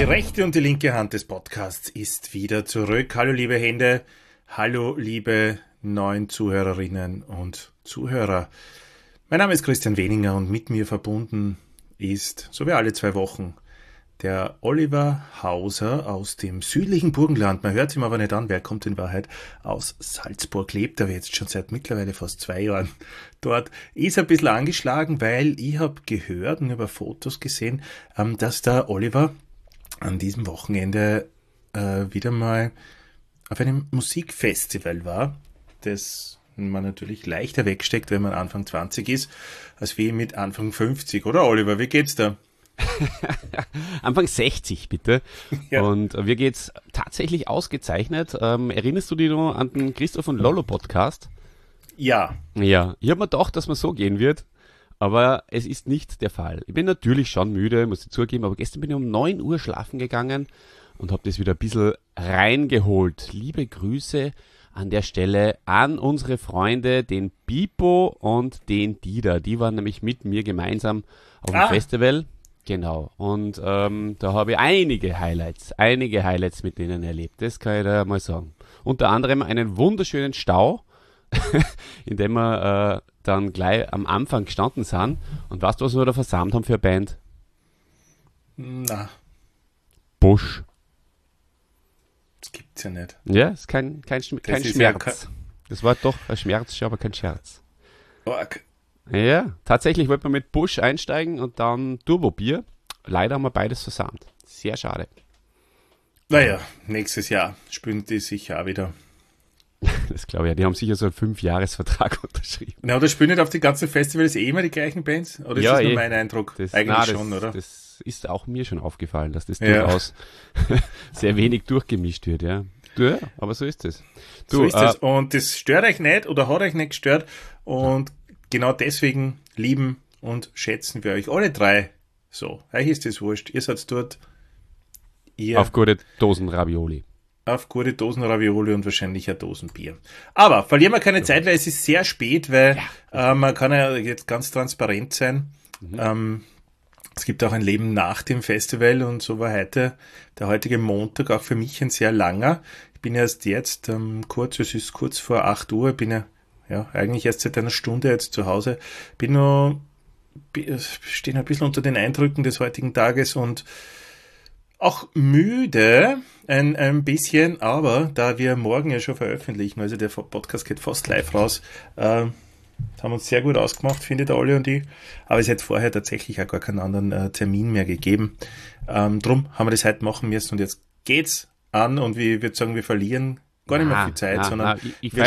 rechte und die linke Hand des Podcasts ist wieder zurück. Hallo liebe Hände, hallo liebe neuen Zuhörerinnen und Zuhörer. Mein Name ist Christian Weninger und mit mir verbunden ist, so wie alle 2 Wochen, der Oliver Hauser aus dem südlichen Burgenland. Man hört ihm aber nicht an, wer kommt in Wahrheit aus Salzburg, lebt aber jetzt schon seit mittlerweile fast 2 Jahren dort. Ist ein bisschen angeschlagen, weil ich habe gehört und über Fotos gesehen, dass der Oliver an diesem Wochenende wieder mal auf einem Musikfestival war, das man natürlich leichter wegsteckt, wenn man Anfang 20 ist, als wie mit Anfang 50. Oder Oliver, wie geht's da? Anfang 60, bitte. Ja. Und mir geht's tatsächlich ausgezeichnet. Erinnerst du dich noch an den Christoph und Lollo Podcast? Ja. Ja, ich habe mir gedacht, dass man so gehen wird, aber es ist nicht der Fall. Ich bin natürlich schon müde, muss ich zugeben, aber gestern bin ich um 9 Uhr schlafen gegangen und habe das wieder ein bisschen reingeholt. Liebe Grüße an der Stelle an unsere Freunde, den Pipo und den Dieter. Die waren nämlich mit mir gemeinsam auf dem Festival. Genau, und da habe ich einige Highlights mit denen erlebt, das kann ich da mal sagen. Unter anderem einen wunderschönen Stau, in dem wir dann gleich am Anfang gestanden sind. Und weißt du, was wir da versammelt haben für eine Band? Na. Bush. Das gibt's ja nicht. Ja, ist kein Schmerz. Ja das war doch ein Schmerz, aber kein Scherz. Org. Ja, tatsächlich wollten wir mit Bush einsteigen und dann Turbo-Bier. Leider haben wir beides versammelt. Sehr schade. Naja, nächstes Jahr spielen die sicher auch wieder. Das glaube ich ja. Die haben sicher so einen 5-Jahres-Vertrag unterschrieben. Na, oder spielen nicht auf die ganzen Festivals immer die gleichen Bands? Oder ist das nur mein Eindruck? Eigentlich schon, oder? Das ist auch mir schon aufgefallen, dass das durchaus sehr wenig durchgemischt wird, ja. Ja, aber so ist es. So ist es. Und das stört euch nicht oder hat euch nicht gestört. Und genau deswegen lieben und schätzen wir euch alle 3 so. Euch ist das wurscht. Ihr seid dort. Auf gute Dosen Ravioli. Auf gute Dosen Ravioli und wahrscheinlich eine Dosen Bier. Aber verlieren wir keine Zeit, weil es ist sehr spät, weil man kann ja jetzt ganz transparent sein. Es gibt auch ein Leben nach dem Festival und so war der heutige Montag auch für mich ein sehr langer. Ich bin erst jetzt es ist kurz vor 8 Uhr, bin eigentlich erst seit einer Stunde jetzt zu Hause. Stehe ein bisschen unter den Eindrücken des heutigen Tages und auch müde ein bisschen, aber da wir morgen ja schon veröffentlichen, also der Podcast geht fast live raus, haben uns sehr gut ausgemacht, finde der Olli und ich, aber es hätte vorher tatsächlich auch gar keinen anderen Termin mehr gegeben. Drum haben wir das heute machen müssen und jetzt geht's an und ich würde sagen, wir verlieren gar nicht mehr viel Zeit, sondern wir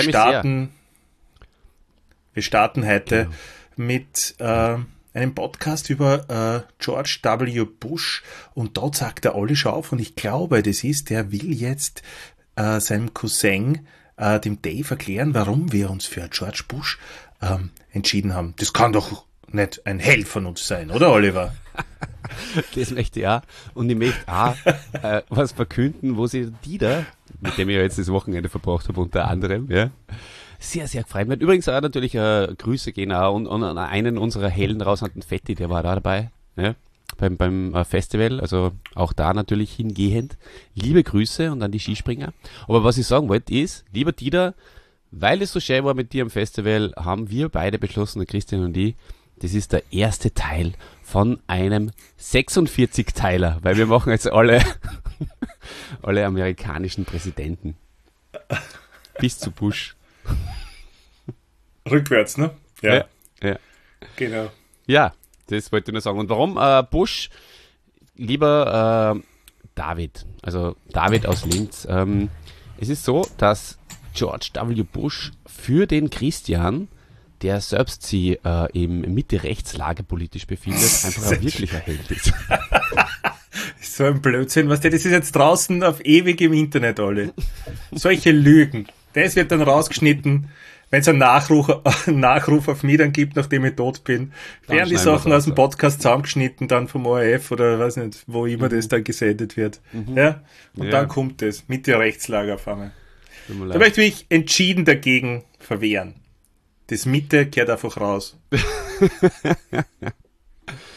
starten heute mit einem Podcast über George W. Bush und dort sagt der Olli schon auf und ich glaube, der will jetzt seinem Cousin, dem Dave, erklären, warum wir uns für George Bush entschieden haben. Das kann doch nicht ein Held von uns sein, oder Oliver? Das möchte ich auch. Und ich möchte auch was verkünden, wo sich Dieter, mit dem ich ja jetzt das Wochenende verbracht habe, unter anderem, sehr, sehr gefreut wird. Übrigens auch natürlich Grüße gehen auch und an einen unserer Helden raus, an den Fetti, der war da dabei, beim Festival, also auch da natürlich hingehend. Liebe Grüße und an die Skispringer. Aber was ich sagen wollte ist, lieber Dieter, weil es so schön war mit dir am Festival, haben wir beide beschlossen, der Christian und ich, das ist der erste Teil von einem 46-Teiler, weil wir machen jetzt alle amerikanischen Präsidenten. Bis zu Bush. Rückwärts, ne? Ja. Genau. Ja, das wollte ich nur sagen. Und warum Bush? Lieber David, also David aus Linz. Es ist so, dass George W. Bush für den Christian, der selbst sich im Mitte-Rechts-Lager politisch befindet, einfach ein wirklicher Held ist. So ein Blödsinn, das ist jetzt draußen auf ewig im Internet, alle. Solche Lügen. Das wird dann rausgeschnitten, wenn es einen Nachruf auf mich dann gibt, nachdem ich tot bin. Werden die Sachen aus dem Podcast zusammengeschnitten, dann vom ORF oder weiß nicht, wo immer das dann gesendet wird. Ja? Und dann kommt es mit der Rechtslager auf einmal. Da möchte ich mich entschieden dagegen verwehren. Das Mitte gehört einfach raus.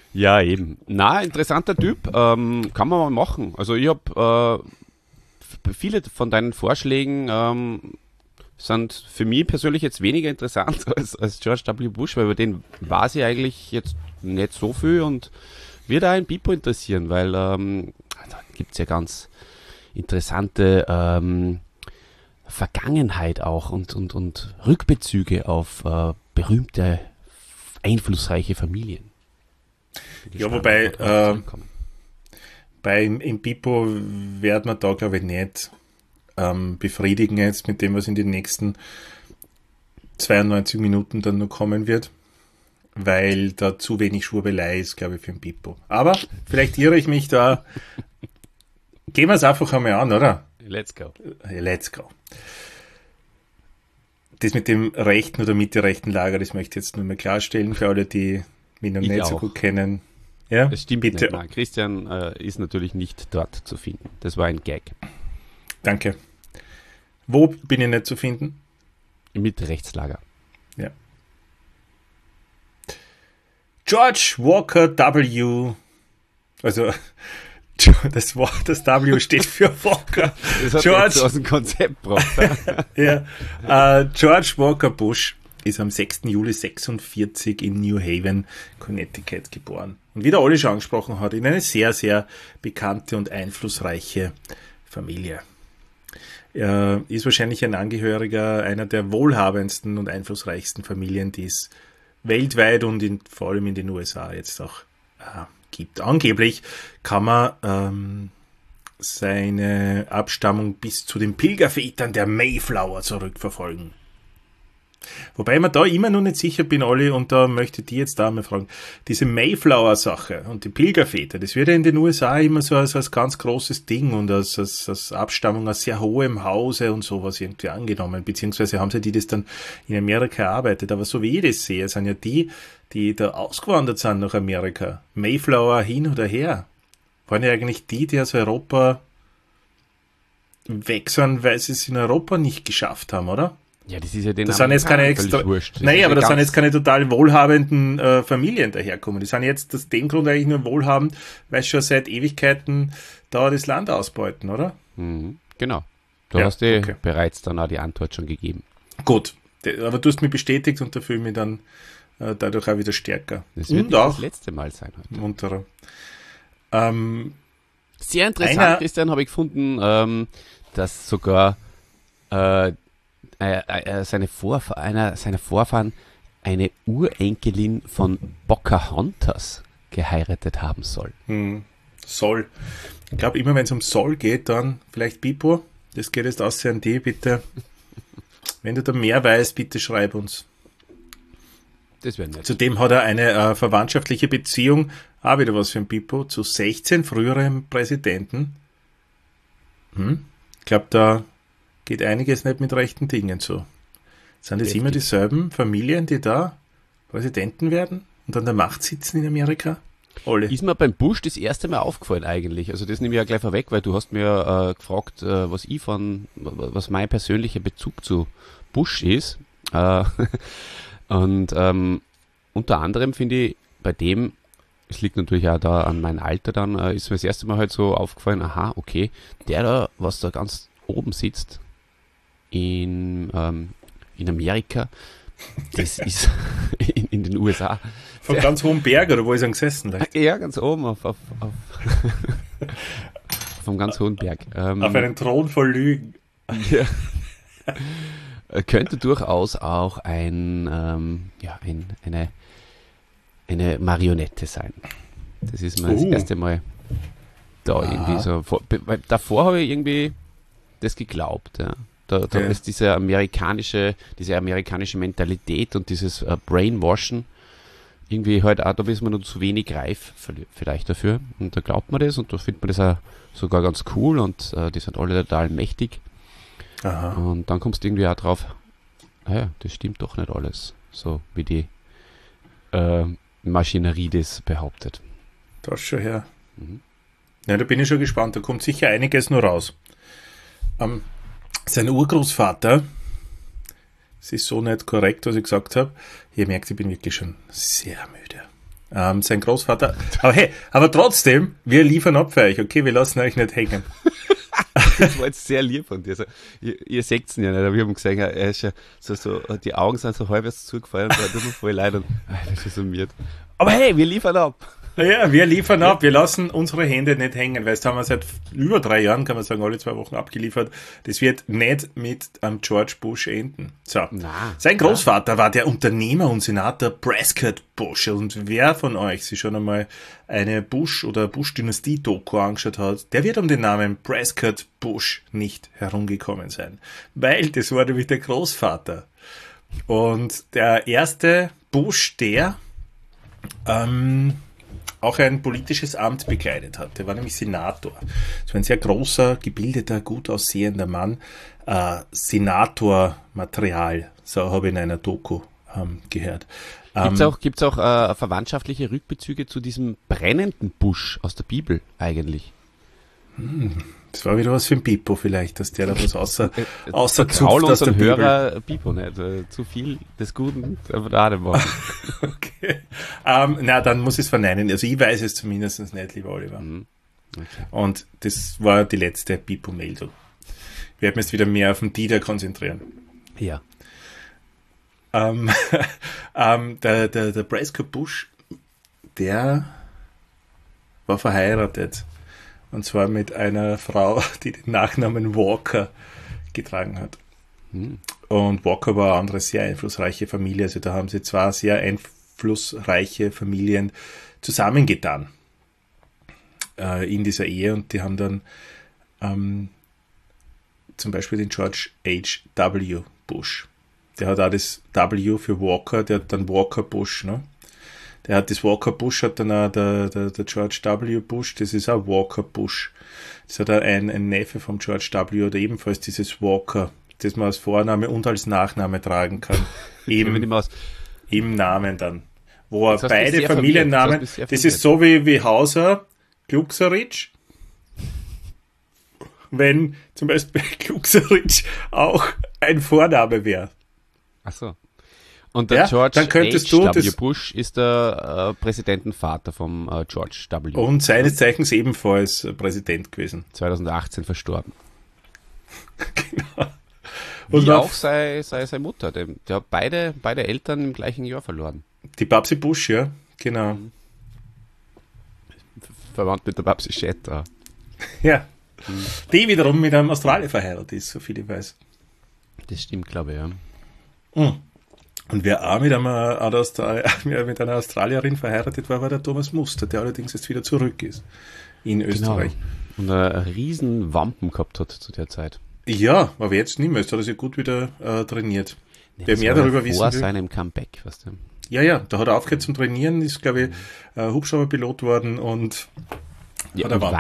Ja, eben. Na, interessanter Typ. Kann man mal machen. Also ich habe viele von deinen Vorschlägen sind für mich persönlich jetzt weniger interessant als George W. Bush, weil über den weiß ich eigentlich jetzt nicht so viel und würde auch ein Pipo interessieren, weil da gibt es ja ganz interessante Vergangenheit auch und Rückbezüge auf berühmte, einflussreiche Familien. Ja, wobei im Pipo wird man da, glaube ich, nicht befriedigen jetzt mit dem, was in den nächsten 92 Minuten dann noch kommen wird, weil da zu wenig Schwurbelei ist, glaube ich, für den Pipo. Aber vielleicht irre ich mich da. Gehen wir es einfach einmal an, oder? Let's go. Let's go. Das mit dem rechten oder Mitte-rechten Lager, das möchte ich jetzt nur mal klarstellen für alle, die mich noch nicht so gut kennen. Ja, das stimmt bitte. Nicht. Nein, Christian ist natürlich nicht dort zu finden. Das war ein Gag. Danke. Wo bin ich nicht zu finden? Im Mitte-Rechtslager. Ja. George Walker W. Also das W steht für Walker. Das hat George jetzt aus dem Konzept gebracht. Ja. George Walker Bush ist am 6. Juli 46 in New Haven, Connecticut geboren. Und wie der Olli schon angesprochen hat, in eine sehr, sehr bekannte und einflussreiche Familie. Er ist wahrscheinlich ein Angehöriger einer der wohlhabendsten und einflussreichsten Familien, die es weltweit und vor allem in den USA jetzt auch gibt. Angeblich kann man seine Abstammung bis zu den Pilgervätern der Mayflower zurückverfolgen. Wobei ich mir da immer noch nicht sicher bin, Olli, und da möchte ich die jetzt da mal fragen, diese Mayflower-Sache und die Pilgerväter, das wird ja in den USA immer so als ganz großes Ding und als Abstammung aus sehr hohem Hause und sowas irgendwie angenommen, beziehungsweise haben sie das dann in Amerika erarbeitet, aber so wie ich das sehe, sind ja die da ausgewandert sind nach Amerika, Mayflower hin oder her, waren ja eigentlich die aus Europa weg sind, weil sie es in Europa nicht geschafft haben, oder? Ja, das ist ja den das sind jetzt keine extra. Nein, aber das sind jetzt keine total wohlhabenden Familien daherkommen. Die sind jetzt aus dem Grund eigentlich nur wohlhabend, weil sie schon seit Ewigkeiten da das Land ausbeuten, oder? Mhm, genau. Du hast dir bereits dann auch die Antwort schon gegeben. Gut, aber du hast mich bestätigt und da fühle ich mich dann dadurch auch wieder stärker. Das wird und auch das letzte Mal sein heute. Munterer. Sehr interessant, Christian, habe ich gefunden, dass sogar seine Vorfahren eine Urenkelin von Pocahontas geheiratet haben soll. Soll. Ich glaube, immer wenn es um Soll geht, dann vielleicht Pipo. Das geht jetzt aus an die, bitte. Wenn du da mehr weißt, bitte schreib uns. Das wäre nett. Zudem hat er eine verwandtschaftliche Beziehung, auch wieder was für ein Pipo, zu 16 früheren Präsidenten. Ich glaube, da geht einiges nicht mit rechten Dingen zu. Sind das immer dieselben Familien, die da Präsidenten werden und an der Macht sitzen in Amerika? Alle. Ist mir beim Bush das erste Mal aufgefallen eigentlich. Also das nehme ich ja gleich vorweg, weil du hast mir gefragt, was mein persönlicher Bezug zu Bush ist. Und unter anderem finde ich bei dem, es liegt natürlich auch da an meinem Alter dann, ist mir das erste Mal halt so aufgefallen, aha, okay, der da, was da ganz oben sitzt, in Amerika, das ist in den USA. Von ganz hohem Berg, oder wo ist er gesessen? Ja, ganz oben auf vom ganz hohen Berg. Auf einen Thron voll Lügen. Ja. Könnte durchaus auch eine Marionette sein. Das ist mir das erste Mal da irgendwie so. Weil davor habe ich irgendwie das geglaubt, ja. Da ist diese amerikanische Mentalität und dieses Brainwashen irgendwie halt auch, da ist man noch zu wenig reif vielleicht dafür. Und da glaubt man das und da findet man das auch sogar ganz cool und die sind alle total mächtig. Aha. Und dann kommst du irgendwie auch drauf, ja, das stimmt doch nicht alles, so wie die Maschinerie das behauptet. Das schon her. Ja, da bin ich schon gespannt, da kommt sicher einiges nur raus. Sein Urgroßvater, es ist so nicht korrekt, was ich gesagt habe. Ihr merkt, ich bin wirklich schon sehr müde. Sein Großvater. Aber hey, aber trotzdem, wir liefern ab für euch, okay? Wir lassen euch nicht hängen. Das war jetzt sehr lieb von dir. Also, ihr seht ihn ja nicht, aber wir haben gesehen, er ist ja so, die Augen sind so halbwegs zugefallen und er tut mir voll leid und das ist so miert. Aber hey, wir liefern ab. Ja, wir liefern ab, wir lassen unsere Hände nicht hängen, weil das haben wir seit über 3 Jahren, kann man sagen, alle 2 Wochen abgeliefert. Das wird nicht mit George Bush enden. So. Sein Großvater war der Unternehmer und Senator Prescott Bush. Und wer von euch sich schon einmal eine Bush- oder Bush-Dynastie-Doku angeschaut hat, der wird um den Namen Prescott Bush nicht herumgekommen sein. Weil das war nämlich der Großvater. Und der erste Bush, der auch ein politisches Amt bekleidet hat. Der war nämlich Senator. Das war ein sehr großer, gebildeter, gut aussehender Mann. Senatormaterial, so habe ich in einer Doku gehört. Gibt's auch verwandtschaftliche Rückbezüge zu diesem brennenden Busch aus der Bibel eigentlich? Das war wieder was für ein Pipo vielleicht, dass der da was außer Vertrauen unseren Hörer Pipo nicht. Zu viel des Guten darf da nicht machen. Okay. Na, dann muss ich es verneinen. Also ich weiß es zumindest nicht, lieber Oliver. Okay. Und das war die letzte Pipo-Meldung. Wir werden jetzt wieder mehr auf den Dieter konzentrieren. Ja. Der Prescott Bush, der war verheiratet. Und zwar mit einer Frau, die den Nachnamen Walker getragen hat. Und Walker war eine andere sehr einflussreiche Familie. Also da haben sie 2 sehr einflussreiche Familien zusammengetan in dieser Ehe. Und die haben dann zum Beispiel den George H.W. Bush. Der hat auch das W für Walker, der hat dann Walker Bush, ne? Der hat das Walker Bush, hat dann auch der George W. Bush, das ist auch Walker Bush. Das hat auch ein Neffe vom George W. oder ebenfalls dieses Walker, das man als Vorname und als Nachname tragen kann. Im Namen dann. Wo er beide Familiennamen, das ist so wie Hauser, Gluckseritsch. Wenn zum Beispiel Gluckseritsch auch ein Vorname wäre. Ach so. Und der George H.W. Bush ist der Präsidentenvater vom George W. Und seines Zeichens ebenfalls Präsident gewesen. 2018 verstorben. Genau. Wie auch seine Mutter. Der hat beide Eltern im gleichen Jahr verloren. Die Babsi Bush, ja, genau. Verwandt mit der Babsi Schetter. Ja. Die wiederum mit einem Australier verheiratet ist, so viel ich weiß. Das stimmt, glaube ich, ja. Und wer auch mit einer Australierin verheiratet war der Thomas Muster, der allerdings jetzt wieder zurück ist in Österreich. Genau. Und einen riesen Wampen gehabt hat zu der Zeit. Ja, aber jetzt nicht mehr. Jetzt hat er sich gut wieder trainiert. Ja, wer mehr darüber wissen will. Vor seinem Comeback, weißt du. Ja, da hat er aufgehört zum Trainieren, ist, glaube ich, Hubschrauberpilot worden und hat er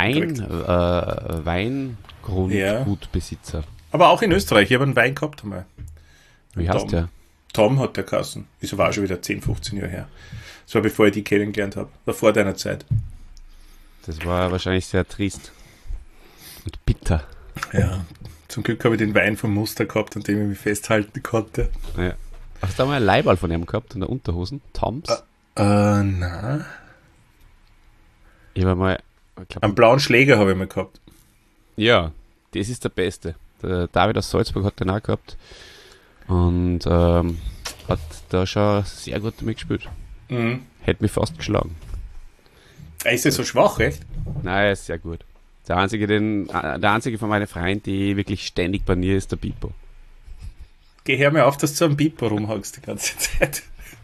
Weingrundgutbesitzer. Aber auch in Österreich. Ich habe einen Wein gehabt einmal. Wie heißt der? Tom hat der Kassen. Ist aber auch schon wieder 10, 15 Jahre her. Das war bevor ich die kennengelernt habe. War vor deiner Zeit. Das war wahrscheinlich sehr trist. Und bitter. Ja. Zum Glück habe ich den Wein vom Muster gehabt, an dem ich mich festhalten konnte. Ja. Hast du da mal ein Leiberl von ihm gehabt in der Unterhosen? Toms? Nein. Ich habe mal... Einen blauen Schläger habe ich mal gehabt. Ja, das ist der Beste. Der David aus Salzburg hat den auch gehabt. Und hat da schon sehr gut damit gespielt. Hätte mich fast geschlagen. Ist er so schwach, echt? Nein, er ist sehr gut. Der einzige von meinen Freunden, die wirklich ständig bei mir ist, der Pipo. Geh her mir auf, dass du am Pipo rumhackst die ganze Zeit.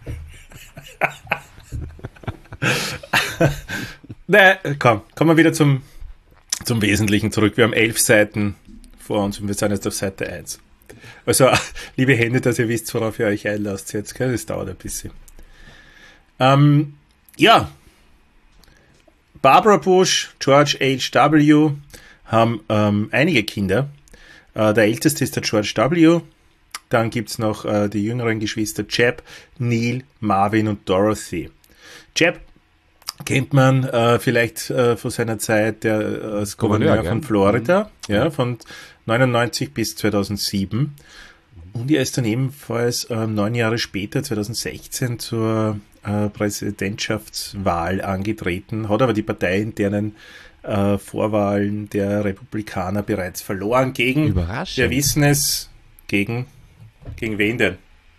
Nein, kommen wir wieder zum Wesentlichen zurück. Wir haben 11 Seiten vor uns und wir sind jetzt auf Seite 1. Also, liebe Hände, dass ihr wisst, worauf ihr euch einlasst jetzt, gell? Das dauert ein bisschen. Ja. Barbara Bush, George H.W. haben einige Kinder. Der älteste ist der George W. Dann gibt es noch die jüngeren Geschwister Jeb, Neil, Marvin und Dorothy. Jeb kennt man vielleicht von seiner Zeit als Gouverneur von Florida, von 99 bis 2007. Und er ist dann ebenfalls 9 Jahre später, 2016, zur Präsidentschaftswahl angetreten, hat aber die parteiinternen Vorwahlen der Republikaner bereits verloren gegen, Überraschend. wir wissen es, gegen wen denn?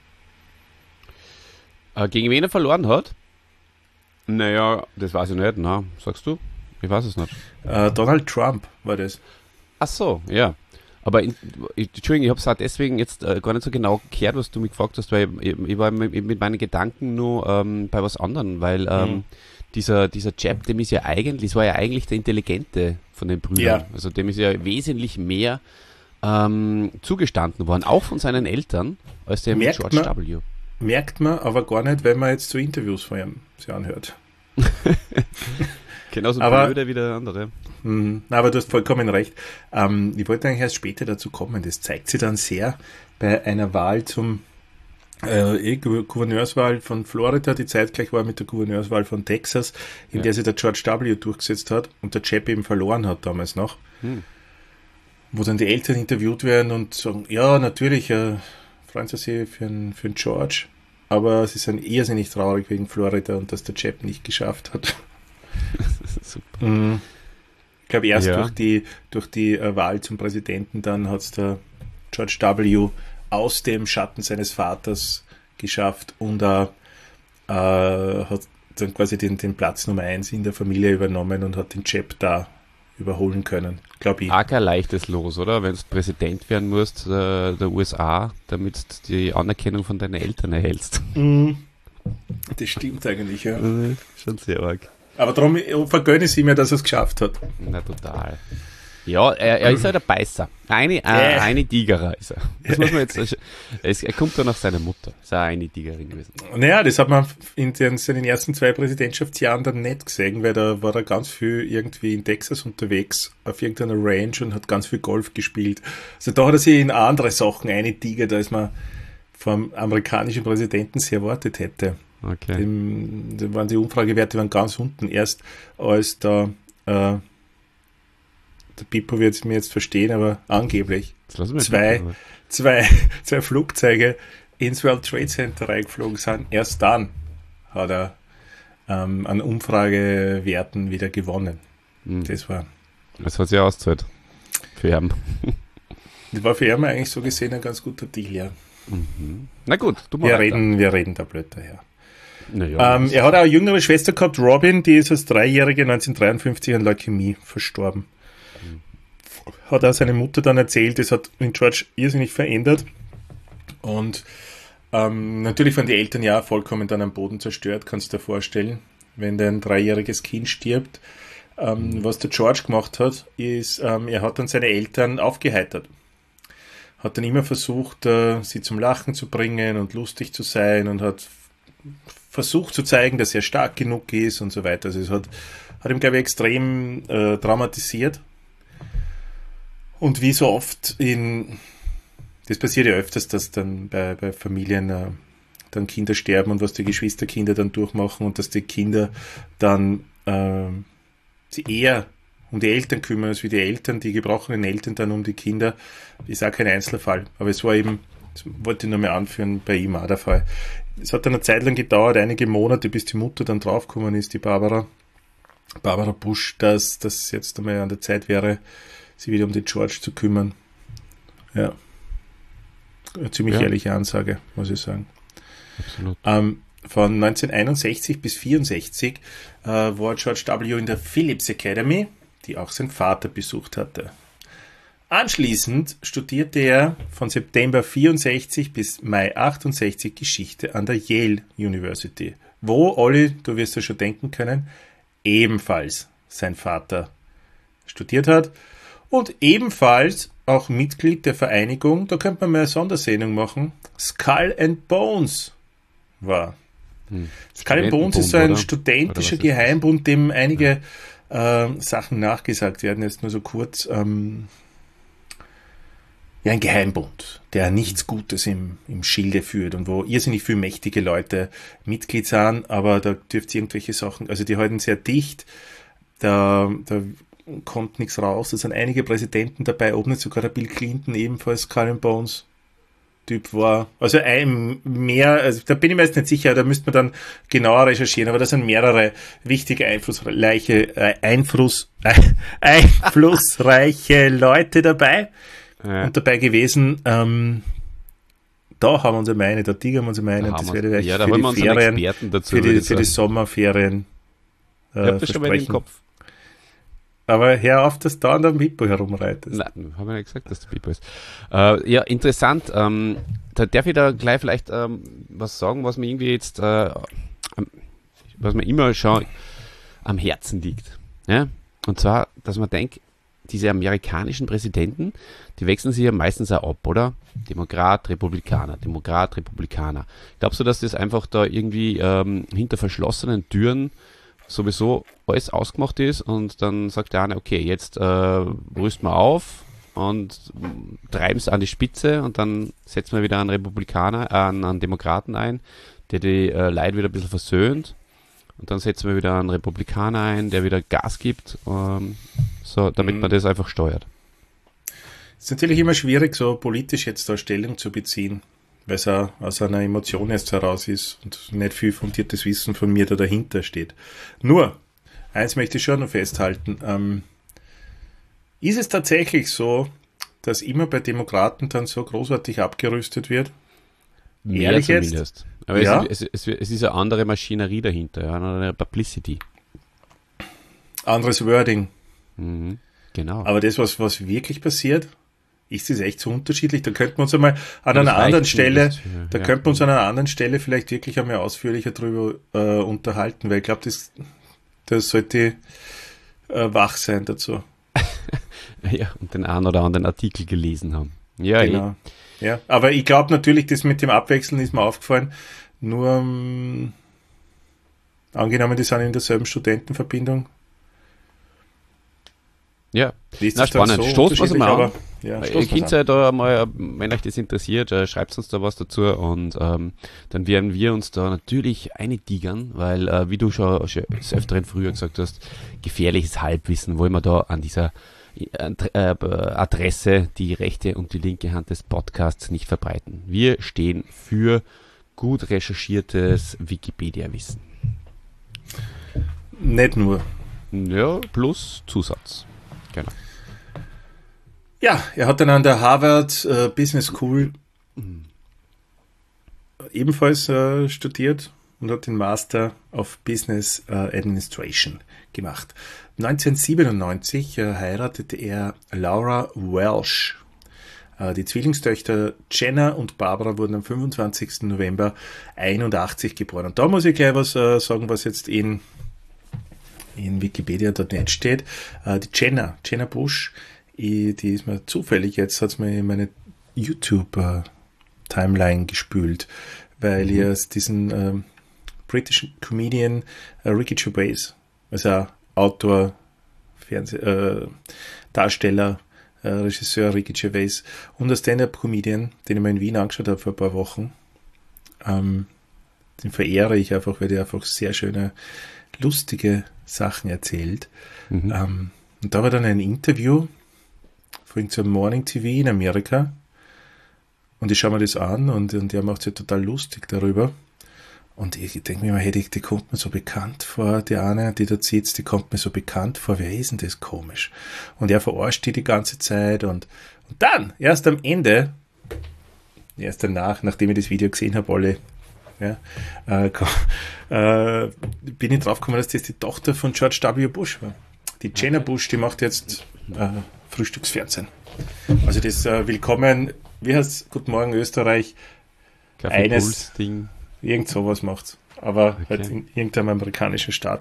Gegen wen er verloren hat? Naja, das weiß ich nicht. Na, sagst du? Ich weiß es nicht. Donald Trump war das. Ach so, ja. Aber, Entschuldigung, ich habe es auch deswegen jetzt gar nicht so genau gehört, was du mich gefragt hast, weil ich war mit meinen Gedanken nur bei was anderem, weil dieser Jeb, dem ist ja eigentlich, das war ja eigentlich der Intelligente von den Brüdern. Ja. Also dem ist ja wesentlich mehr zugestanden worden, auch von seinen Eltern, als dem George W. Merkt man aber gar nicht, wenn man jetzt so Interviews von ihm sich anhört. Genauso blöde wie der andere. Aber du hast vollkommen recht. Ich wollte eigentlich erst später dazu kommen. Das zeigt sich dann sehr bei einer Wahl zum Gouverneurswahl von Florida, die zeitgleich war mit der Gouverneurswahl von Texas, in der sich der George W. durchgesetzt hat und der Jeb eben verloren hat damals noch. Wo dann die Eltern interviewt werden und sagen, ja, natürlich freuen sie sich für den George, aber sie sind irrsinnig traurig wegen Florida und dass der Jeb nicht geschafft hat. Super. Ich glaube, erst durch die Wahl zum Präsidenten, dann hat es der George W. aus dem Schatten seines Vaters geschafft und hat dann quasi den Platz Nummer 1 in der Familie übernommen und hat den Jeb da überholen können, glaube ich. Arg ein leichtes Los, oder? Wenn du Präsident werden musst der USA, damit du die Anerkennung von deinen Eltern erhältst. Das stimmt eigentlich, ja. Schon sehr arg. Aber darum vergönne ich ihm ja, dass er es geschafft hat. Na, total. Ja, er ist halt ein Beißer. Eine Tigerer ist er. Das muss man jetzt, er kommt da nach seiner Mutter. Ist auch eine Tigerin gewesen. Naja, das hat man in seinen ersten 2 Präsidentschaftsjahren dann nicht gesehen, weil da war er ganz viel irgendwie in Texas unterwegs, auf irgendeiner Range und hat ganz viel Golf gespielt. Also da hat er sich in andere Sachen eingetigert, als man vom amerikanischen Präsidenten sehr erwartet hätte. Okay. Da waren die Umfragewerte ganz unten. Erst als der Pippo wird es mir jetzt verstehen, aber angeblich zwei Flugzeuge ins World Trade Center reingeflogen sind. Erst dann hat er an Umfragewerten wieder gewonnen. Das hat sich ausgezahlt. Für ihn. Das war für ihn eigentlich so gesehen ein ganz guter Deal, ja. Na gut, wir reden da blöd daher. Naja, er hat auch eine jüngere Schwester gehabt, Robin, die ist als 3-Jährige 1953 an Leukämie verstorben. Hat auch seine Mutter dann erzählt, das hat den George irrsinnig verändert. Und natürlich waren die Eltern ja vollkommen dann am Boden zerstört, kannst du dir vorstellen, wenn dein 3-jähriges Kind stirbt. Was der George gemacht hat, ist, er hat dann seine Eltern aufgeheitert. Hat dann immer versucht, sie zum Lachen zu bringen und lustig zu sein und hat versucht zu zeigen, dass er stark genug ist und so weiter. Also es hat ihm, glaube ich, extrem traumatisiert. Und wie so oft das passiert ja öfters, dass dann bei Familien dann Kinder sterben und was die Geschwisterkinder dann durchmachen und dass die Kinder dann sich eher um die Eltern kümmern, als wie die Eltern, die gebrochenen Eltern dann um die Kinder. Ist auch kein Einzelfall. Aber es war eben, das wollte ich nur mal anführen, bei ihm auch der Fall. Es hat dann eine Zeit lang gedauert, einige Monate, bis die Mutter dann draufgekommen ist, die Barbara Bush, dass das jetzt einmal an der Zeit wäre, sich wieder um den George zu kümmern. Ja. Eine ziemlich ehrliche Ansage, muss ich sagen. Absolut. Von 1961 bis 1964 war George W. in der Phillips Academy, die auch sein Vater besucht hatte. Anschließend studierte er von September 64 bis Mai 68 Geschichte an der Yale University, wo, Olli, du wirst ja schon denken können, ebenfalls sein Vater studiert hat und ebenfalls auch Mitglied der Vereinigung, da könnte man mal eine Sondersendung machen, Skull and Bones war. Skull and Bones ist so ein studentischer Geheimbund, dem einige Sachen nachgesagt werden, jetzt nur so kurz. Ein Geheimbund, der nichts Gutes im Schilde führt und wo irrsinnig viele mächtige Leute Mitglied sind, aber da dürft ihr irgendwelche Sachen, also die halten sehr dicht, da kommt nichts raus, da sind einige Präsidenten dabei, ob nicht sogar der Bill Clinton ebenfalls Skull and Bones. Typ war. Also also da bin ich mir jetzt nicht sicher, da müsste man dann genauer recherchieren, aber da sind mehrere wichtige einflussreiche Leute dabei und dabei gewesen. Da haben wir unsere Meinung, da tigern wir unsere Meinung, das werde ich für die Ferien, dazu für die Sommerferien ich hab das schon mal im Kopf. Aber hör auf, dass da an der Bippo herumreitest. Nein, habe ich nicht gesagt, dass der Bippo ist. Ja, interessant. Da darf ich da gleich vielleicht was sagen, was mir irgendwie jetzt, was mir immer schon am Herzen liegt. Ja? Und zwar, dass man denkt, diese amerikanischen Präsidenten, die wechseln sich ja meistens auch ab, oder? Demokrat, Republikaner. Glaubst du, dass das einfach da irgendwie hinter verschlossenen Türen sowieso alles ausgemacht ist und dann sagt der eine, okay, jetzt rüsten wir auf und treiben es an die Spitze und dann setzen wir wieder einen Republikaner, einen Demokraten ein, der die Leute wieder ein bisschen versöhnt und dann setzen wir wieder einen Republikaner ein, der wieder Gas gibt, so, damit man das einfach steuert. Es ist natürlich immer schwierig, so politisch jetzt da Stellung zu beziehen, weil es auch aus einer Emotion jetzt heraus ist und nicht viel fundiertes Wissen von mir da dahinter steht. Nur, eins möchte ich schon noch festhalten. Ist es tatsächlich so, dass immer bei Demokraten dann so großartig abgerüstet wird? Mehr Ehrlich zumindest. Jetzt? Aber Ja? es ist eine andere Maschinerie dahinter, ja, eine Publicity. Anderes Wording. Mhm, genau. Aber das, was wirklich passiert, ist es echt so unterschiedlich? Da könnten wir uns einmal an das einer anderen reicht Stelle, nicht, da ja. könnten wir uns an einer anderen Stelle vielleicht wirklich einmal ausführlicher drüber unterhalten, weil ich glaube, das sollte wach sein dazu. Ja, und den einen oder anderen Artikel gelesen haben. Ja, Genau. Ja, aber ich glaube natürlich, das mit dem Abwechseln ist mir aufgefallen. Nur angenommen, die sind in derselben Studentenverbindung. Ja, Ist na das dann spannend. so Stoßen wir es unterschiedlich, mal an. aber ja, Ihr stoßen könnt wir's an. ja da mal, wenn euch das interessiert, schreibt uns da was dazu und dann werden wir uns da natürlich eintigern, weil, wie du schon des Öfteren früher gesagt hast, gefährliches Halbwissen wollen wir da an dieser Adresse, die rechte und die linke Hand des Podcasts, nicht verbreiten. Wir stehen für gut recherchiertes Wikipedia-Wissen. Nicht nur. Ja, plus Zusatz. Genau. Ja, er hat dann an der Harvard Business School ebenfalls studiert und hat den Master of Business Administration gemacht. 1997 heiratete er Laura Welsh. Die Zwillingstöchter Jenna und Barbara wurden am 25. November 81 geboren. Und da muss ich gleich was sagen, was jetzt in Wikipedia.net steht. Die Jenna Bush, die ist mir zufällig, jetzt hat es mir in meine YouTube-Timeline gespült, weil ihr diesen britischen Comedian Ricky Gervais, also Autor, Darsteller, Regisseur Ricky Gervais und der Stand-Up-Comedian, den ich mir in Wien angeschaut habe vor ein paar Wochen, den verehre ich einfach, weil der einfach sehr schöne, lustige Sachen erzählt. Und da war dann ein Interview von so einem Morning TV in Amerika und ich schaue mir das an und der macht sich total lustig darüber. Und ich denke mir immer, hey, die kommt mir so bekannt vor, die eine, die da sitzt, die kommt mir so bekannt vor, wer ist denn das komisch? Und er verarscht die ganze Zeit und dann, erst am Ende, erst danach, nachdem ich das Video gesehen habe, alle, ja, bin ich drauf gekommen, dass das die Tochter von George W. Bush war. Die Jenna Bush, die macht jetzt Frühstücksfernsehen. Also das Willkommen, wie heißt Guten Morgen Österreich, Kaffee-Puls-Ding. Irgend sowas macht's. Aber halt in irgendeinem amerikanischen Staat.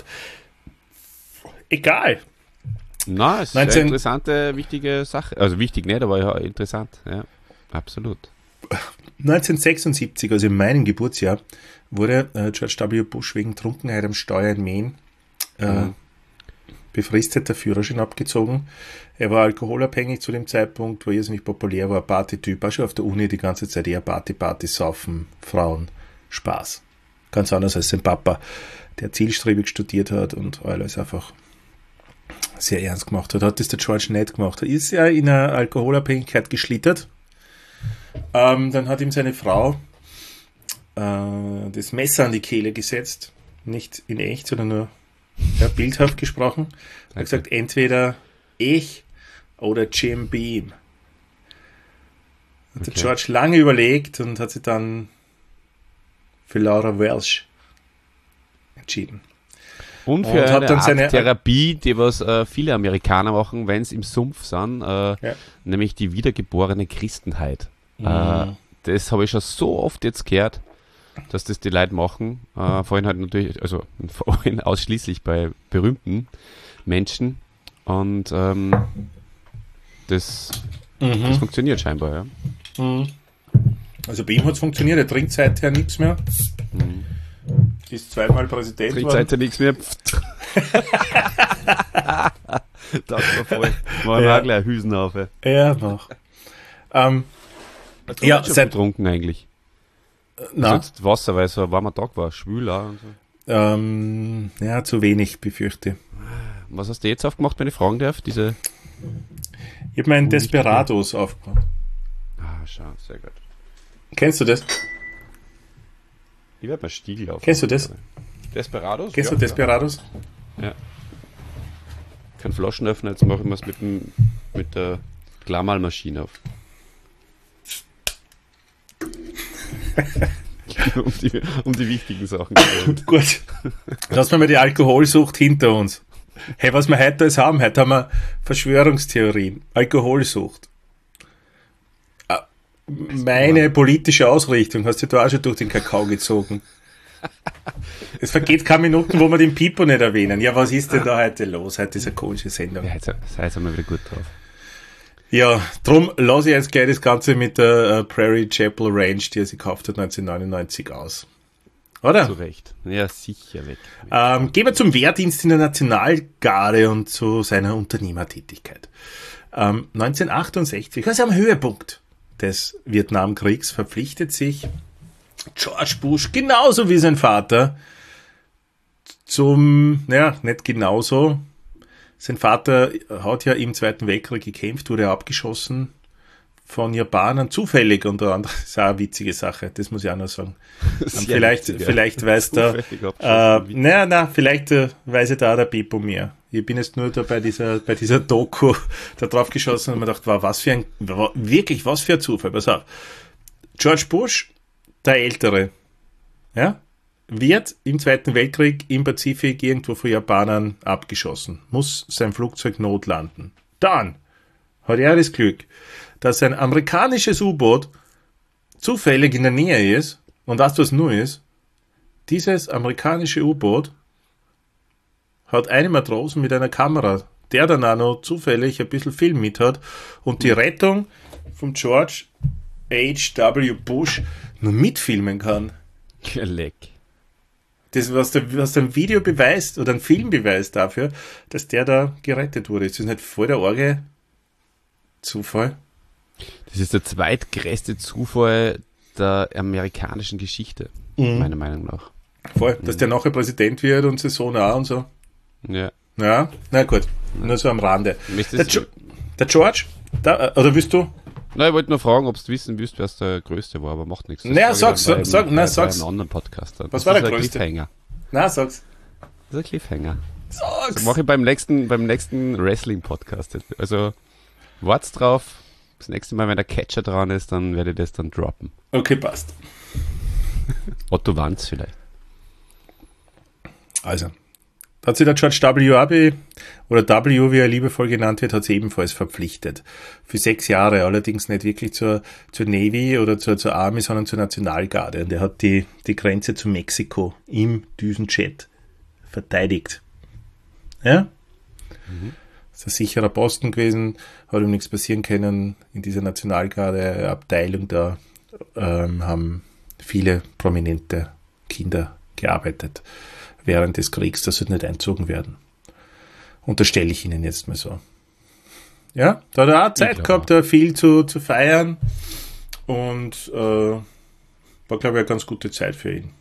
Egal. Na, es ist eine interessante, wichtige Sache. Also wichtig nicht, aber ja, interessant. Ja, absolut. 1976, also in meinem Geburtsjahr, wurde George W. Bush wegen Trunkenheit am Steuer in Maine befristeter Führerschein abgezogen. Er war alkoholabhängig zu dem Zeitpunkt, war irrsinnig populär, war ein Partytyp, war schon auf der Uni die ganze Zeit eher Party, Saufen, Frauen, Spaß. Ganz anders als sein Papa, der zielstrebig studiert hat und alles einfach sehr ernst gemacht hat. Hat das der George nicht gemacht. Er ist ja in einer Alkoholabhängigkeit geschlittert Dann hat ihm seine Frau das Messer an die Kehle gesetzt. Nicht in echt, sondern nur bildhaft gesprochen. Er hat gesagt, entweder ich oder Jim Beam. Hat der George lange überlegt und hat sich dann für Laura Welsh entschieden. Und für eine Art Therapie, die was viele Amerikaner machen, wenn es im Sumpf sind, nämlich die wiedergeborene Christenheit. Das habe ich schon so oft jetzt gehört, dass das die Leute machen. Vorhin halt natürlich, also vorhin ausschließlich bei berühmten Menschen. Und das funktioniert scheinbar, ja. Also bei ihm hat es funktioniert, er trinkt seither nichts mehr. Ist zweimal Präsident trinkt seither nichts mehr. Das war voll. War ja gleich Hüsen auf. Ja, noch. Seit betrunken eigentlich. Also jetzt Wasser, weil es so ein warmer Tag war, schwül auch und so. Ja, zu wenig, befürchte. Was hast du jetzt aufgemacht, wenn ich fragen darf? Ich habe meinen Desperados aufgemacht. Schau, sehr gut. Kennst du das? Ich werde mal Stiegel auf. Kennst du das? Desperados? Kennst du Desperados? Ja. Kein Flaschenöffner, jetzt mache ich es mit der Klarmalmaschine auf. um die wichtigen Sachen. Gut. Lassen wir mal die Alkoholsucht hinter uns. Hey, was wir heute alles haben, heute haben wir Verschwörungstheorien, Alkoholsucht. Meine politische Ausrichtung hast du da auch schon durch den Kakao gezogen. Es vergeht keine Minuten, wo wir den Pipo nicht erwähnen. Ja, was ist denn da heute los? Heute ist eine komische Sendung. Ja, jetzt sind wir wieder gut drauf. Ja, drum lasse ich jetzt gleich das Ganze mit der Prairie Chapel Range, die er sich gekauft hat 1999 aus. Oder? Zu Recht. Ja, sicher weg. Gehen wir zum Wehrdienst in der Nationalgarde und zu seiner Unternehmertätigkeit. 1968, also am Höhepunkt des Vietnamkriegs, verpflichtet sich George Bush genauso wie sein Vater nicht genauso. Sein Vater hat ja im Zweiten Weltkrieg gekämpft, wurde abgeschossen von Japanern, zufällig unter anderem. Das ist auch eine witzige Sache, das muss ich auch noch sagen. Vielleicht weiß vielleicht weiß da der Beppo mehr. Ich bin jetzt nur da bei dieser Doku da drauf geschossen und mir gedacht, was für ein Zufall. Pass auf. George Bush, der Ältere, ja, wird im Zweiten Weltkrieg im Pazifik irgendwo von Japanern abgeschossen, muss sein Flugzeug notlanden. Dann hat er das Glück, dass ein amerikanisches U-Boot zufällig in der Nähe ist und weißt du, was nur ist? Dieses amerikanische U-Boot hat einen Matrosen mit einer Kamera, der dann auch noch zufällig ein bisschen Film mit hat und die Rettung von George H.W. Bush nur mitfilmen kann. Leck. Das, was ein Video beweist oder ein Film beweist dafür, dass der da gerettet wurde. Ist das nicht voll der arge Zufall? Das ist der zweitgrößte Zufall der amerikanischen Geschichte, meiner Meinung nach. Voll, dass der nachher Präsident wird und sein Sohn auch und so. Ja. Ja, na gut, nur so am Rande. Der George, oder willst du? Nein, ich wollte nur fragen, ob du wissen willst, wer der Größte war, aber macht nichts. Naja, sag's. Bei einem anderen Podcast. Was war der Größte? Cliffhanger. Na, sag's. Das ist ein Cliffhanger. Sag's. Das mache ich beim nächsten Wrestling-Podcast. Also, wart's drauf. Das nächste Mal, wenn der Catcher dran ist, dann werde ich das dann droppen. Okay, passt. Otto Wanz vielleicht. Also, da hat sich der George W. oder W, wie er liebevoll genannt wird, hat sich ebenfalls verpflichtet. Für 6 Jahre, allerdings nicht wirklich zur Navy oder zur Army, sondern zur Nationalgarde. Und er hat die Grenze zu Mexiko im Düsenjet verteidigt. Ja? Das ist ein sicherer Posten gewesen, hat ihm nichts passieren können. In dieser Nationalgarde-Abteilung da haben viele prominente Kinder gearbeitet während des Kriegs. Das wird nicht einzogen werden. Unterstelle ich Ihnen jetzt mal so. Ja, da hat er auch Zeit gehabt, da viel zu feiern und war, glaube ich, eine ganz gute Zeit für ihn.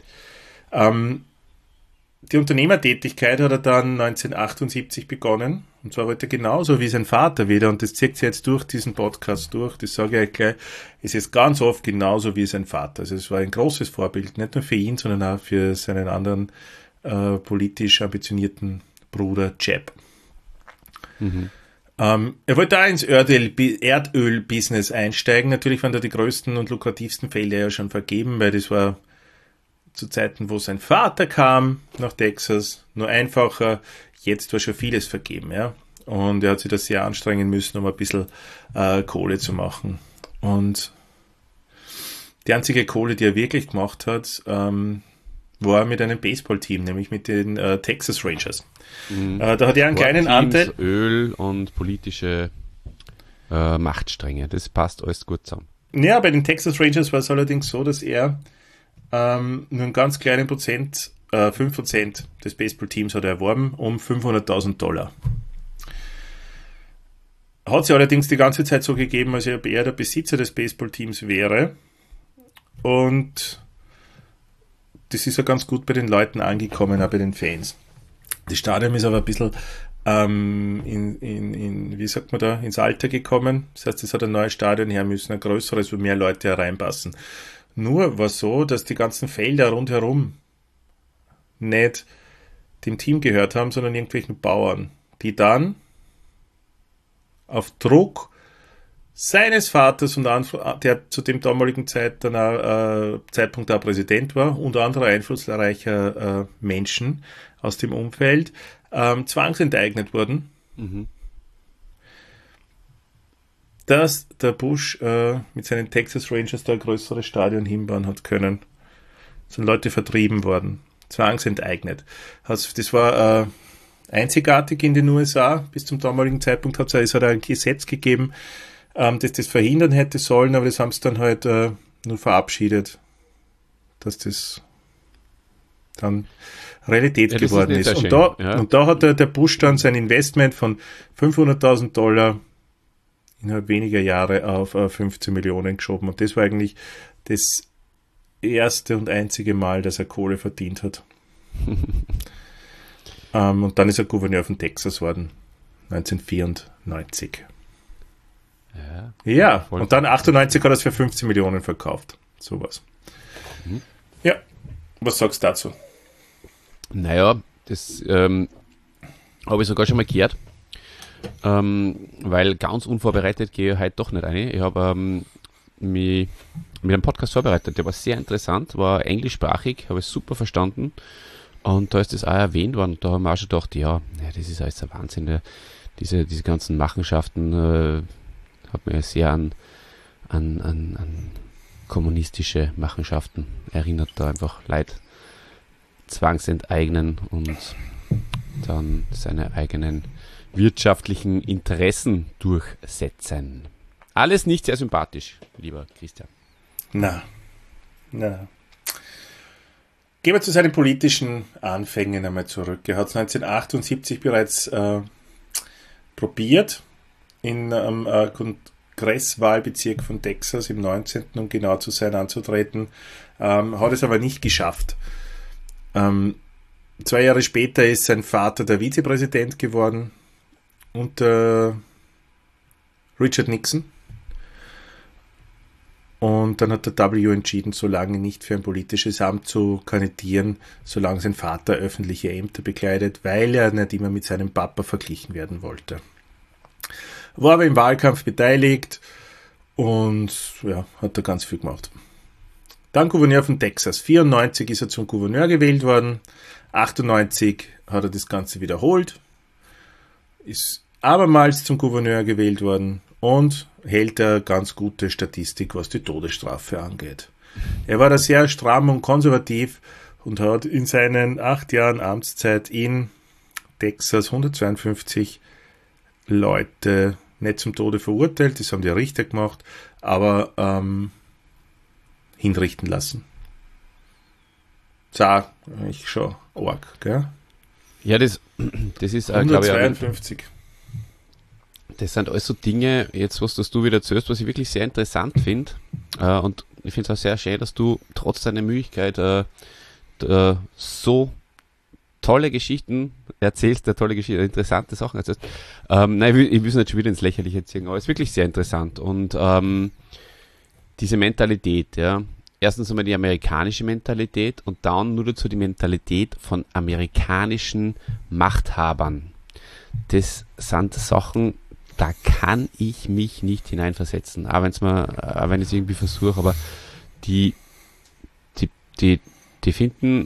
Die Unternehmertätigkeit hat er dann 1978 begonnen Und zwar wollte er genauso wie sein Vater wieder, und das zieht sich jetzt durch diesen Podcast durch, das sage ich euch gleich, ist jetzt ganz oft genauso wie sein Vater. Also es war ein großes Vorbild, nicht nur für ihn, sondern auch für seinen anderen politisch ambitionierten Bruder Jeb. Er wollte auch ins Erdöl-Business einsteigen. Natürlich waren da die größten und lukrativsten Felder ja schon vergeben, weil das war zu Zeiten, wo sein Vater kam nach Texas, nur einfacher. Jetzt war schon vieles vergeben, ja. Und er hat sich da sehr anstrengen müssen, um ein bisschen Kohle zu machen. Und die einzige Kohle, die er wirklich gemacht hat, war mit einem Baseballteam, nämlich mit den Texas Rangers. Da hat er einen kleinen Anteil. Öl und politische Machtstränge, das passt alles gut zusammen. Ja, bei den Texas Rangers war es allerdings so, dass er nur einen ganz kleinen Prozent, 5% des Baseballteams hat er erworben, um $500,000. Hat sich allerdings die ganze Zeit so gegeben, als ob er der Besitzer des Baseballteams wäre. Und das ist ja ganz gut bei den Leuten angekommen, auch bei den Fans. Das Stadion ist aber ein bisschen wie sagt man da, ins Alter gekommen. Das heißt, es hat ein neues Stadion her müssen, ein größeres, wo mehr Leute hereinpassen. Nur war es so, dass die ganzen Felder rundherum nicht dem Team gehört haben, sondern irgendwelchen Bauern, die dann auf Druck seines Vaters, und der zu dem damaligen Zeitpunkt auch Präsident war, und anderer einflussreicher Menschen aus dem Umfeld, zwangsenteignet wurden, dass der Bush mit seinen Texas Rangers da ein größeres Stadion hinbauen hat können. Sind Leute vertrieben worden, zwangsenteignet. Das war einzigartig in den USA. Bis zum damaligen Zeitpunkt hat es ein Gesetz gegeben, das das verhindern hätte sollen, aber das haben sie dann halt nur verabschiedet, dass das dann Realität geworden ist. Und da hat der Bush dann sein Investment von $500,000 innerhalb weniger Jahre auf 15 Millionen geschoben. Und das war eigentlich das erste und einzige Mal, dass er Kohle verdient hat. Und dann ist er Gouverneur von Texas worden, 1994. Ja, und dann 98 hat er es für 15 Millionen verkauft. Sowas. Ja, was sagst du dazu? Naja, das habe ich sogar schon mal gehört, weil ganz unvorbereitet gehe ich heute doch nicht rein. Ich habe mich mit einem Podcast vorbereitet, der war sehr interessant, war englischsprachig, habe es super verstanden, und da ist das auch erwähnt worden, und da haben wir auch schon gedacht, ja, das ist alles ein Wahnsinn, diese ganzen Machenschaften hat mir sehr an kommunistische Machenschaften erinnert, da einfach Leute zwangsenteignen und dann seine eigenen wirtschaftlichen Interessen durchsetzen. Alles nicht sehr sympathisch, lieber Christian. Na. Gehen wir zu seinen politischen Anfängen einmal zurück. Er hat es 1978 bereits probiert, in einem Kongresswahlbezirk von Texas im 19., um genau zu sein, anzutreten, hat es aber nicht geschafft. 2 Jahre später ist sein Vater der Vizepräsident geworden unter Richard Nixon. Und dann hat der W entschieden, so lange nicht für ein politisches Amt zu kandidieren, solange sein Vater öffentliche Ämter bekleidet, weil er nicht immer mit seinem Papa verglichen werden wollte. War aber im Wahlkampf beteiligt und ja, hat da ganz viel gemacht. Dann Gouverneur von Texas. 1994 ist er zum Gouverneur gewählt worden. 1998 hat er das Ganze wiederholt. Ist abermals zum Gouverneur gewählt worden und hält eine ganz gute Statistik, was die Todesstrafe angeht. Er war da sehr stramm und konservativ und hat in seinen 8 Jahren Amtszeit in Texas 152 Leute nicht zum Tode verurteilt, das haben die Richter gemacht, aber hinrichten lassen. Das ist auch eigentlich schon arg, gell? Ja, das ist, glaube ich, 152. Das sind alles so Dinge, jetzt was du wieder erzählst, was ich wirklich sehr interessant finde. Und ich finde es auch sehr schön, dass du trotz deiner Müdigkeit so tolle Geschichten erzählst, interessante Sachen erzählst. Nein, ich will es nicht schon wieder ins Lächerliche ziehen, aber es ist wirklich sehr interessant. Und diese Mentalität, ja. Erstens einmal die amerikanische Mentalität und dann nur dazu die Mentalität von amerikanischen Machthabern. Das sind Sachen, da kann ich mich nicht hineinversetzen, auch wenn ich es irgendwie versuche, aber die finden,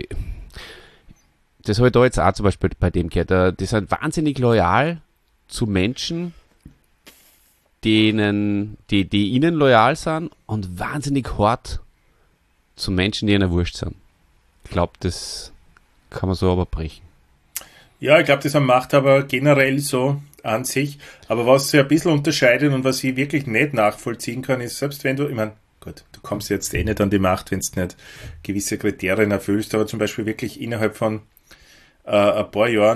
das habe ich da jetzt auch zum Beispiel bei dem gehört, die sind wahnsinnig loyal zu Menschen, die ihnen loyal sind und wahnsinnig hart zu Menschen, die ihnen wurscht sind. Ich glaube, das kann man so aber brechen. Ja, ich glaube, das haben Machthaber generell so an sich. Aber was sich ein bisschen unterscheidet und was ich wirklich nicht nachvollziehen kann, ist, selbst wenn du, ich meine, gut, du kommst jetzt nicht an die Macht, wenn du nicht gewisse Kriterien erfüllst, aber zum Beispiel wirklich innerhalb von ein paar Jahren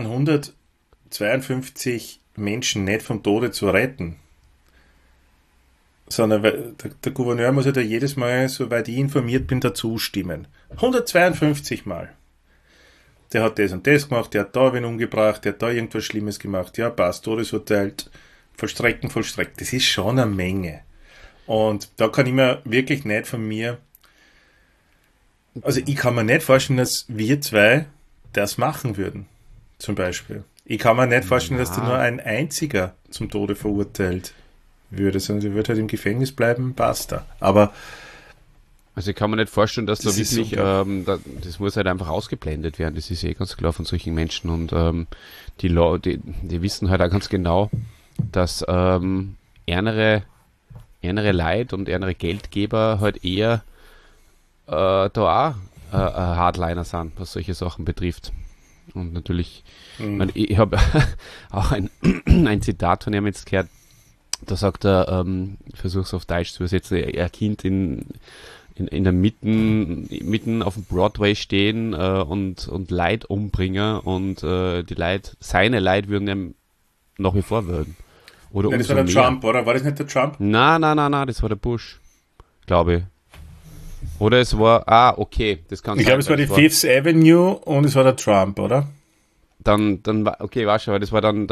152 Menschen nicht vom Tode zu retten, sondern der Gouverneur muss ja da jedes Mal, soweit ich informiert bin, dazu stimmen. 152 Mal. Der hat das und das gemacht, der hat da wen umgebracht, der hat da irgendwas Schlimmes gemacht. Ja, passt, Todesurteil, vollstrecken. Das ist schon eine Menge. Und da kann ich mir wirklich nicht von mir, also ich kann mir nicht vorstellen, dass wir zwei das machen würden, zum Beispiel. Ich kann mir nicht vorstellen, dass da nur ein einziger zum Tode verurteilt würde, sondern sie würde halt im Gefängnis bleiben, basta. Aber also ich kann mir nicht vorstellen, dass das da wirklich, das muss halt einfach ausgeblendet werden, das ist eh ganz klar von solchen Menschen und die wissen halt auch ganz genau, dass ärmere Leute und ärmere Geldgeber halt eher da auch Hardliner sind, was solche Sachen betrifft. Und natürlich, ich habe auch ein Zitat von ihm jetzt gehört, da sagt er, ich versuche es auf Deutsch zu übersetzen, ein Kind in der mitten auf dem Broadway stehen und Leid umbringen und seine Leid würden ihm nach wie vor würden. Oder nein, das war der Trump, oder? War das nicht der Trump? Nein, das war der Bush, glaube ich. Oder es war, okay, das kann sein. Ich glaube, es war die Fifth Avenue und es war der Trump, oder? Dann okay, war schon, aber das war dann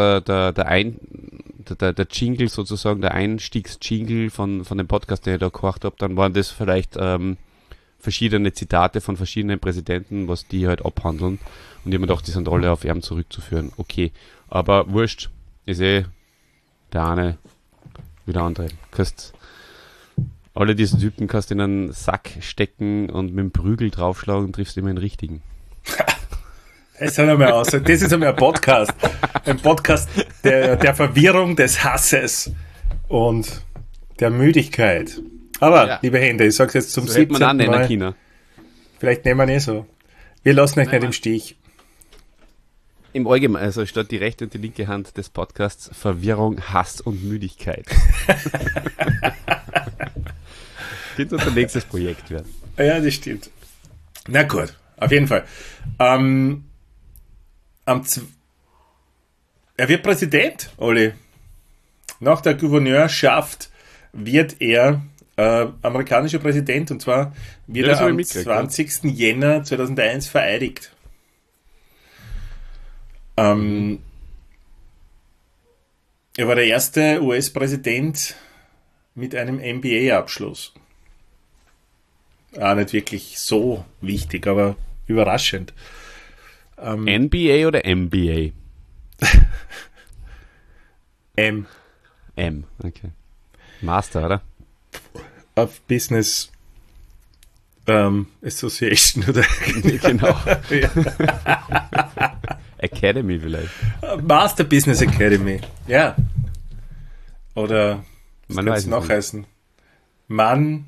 der Jingle sozusagen, der Einstiegs-Jingle von dem Podcast, den ich da gehört habe. Dann waren das vielleicht verschiedene Zitate von verschiedenen Präsidenten, was die halt abhandeln. Und ich habe mir gedacht, die sind alle auf ihn zurückzuführen. Okay, aber wurscht, ist der eine wie der andere. Alle diese Typen kannst du in einen Sack stecken und mit dem Prügel draufschlagen und triffst immer den richtigen. Das ist einmal ein Podcast. Ein Podcast der Verwirrung, des Hasses und der Müdigkeit. Aber, ja, liebe Hände, ich sag's jetzt zum 17. Mal. China. Vielleicht nehmen wir nicht so. Wir lassen euch nicht im Stich. Im Allgemeinen, also statt die rechte und die linke Hand des Podcasts Verwirrung, Hass und Müdigkeit. Könnte unser nächstes Projekt werden. Ja, das stimmt. Na gut, auf jeden Fall. Er wird Präsident, Olli. Nach der Gouverneurschaft wird er amerikanischer Präsident, und zwar wird er am 20. Jänner 2001 vereidigt. Er war der erste US-Präsident mit einem MBA-Abschluss. Nicht wirklich so wichtig, aber überraschend. NBA oder MBA? M, okay. Master, oder? Of Business Association, oder? Genau. Academy vielleicht. Master Business Academy, ja. Oder was kann es noch heißen? Mann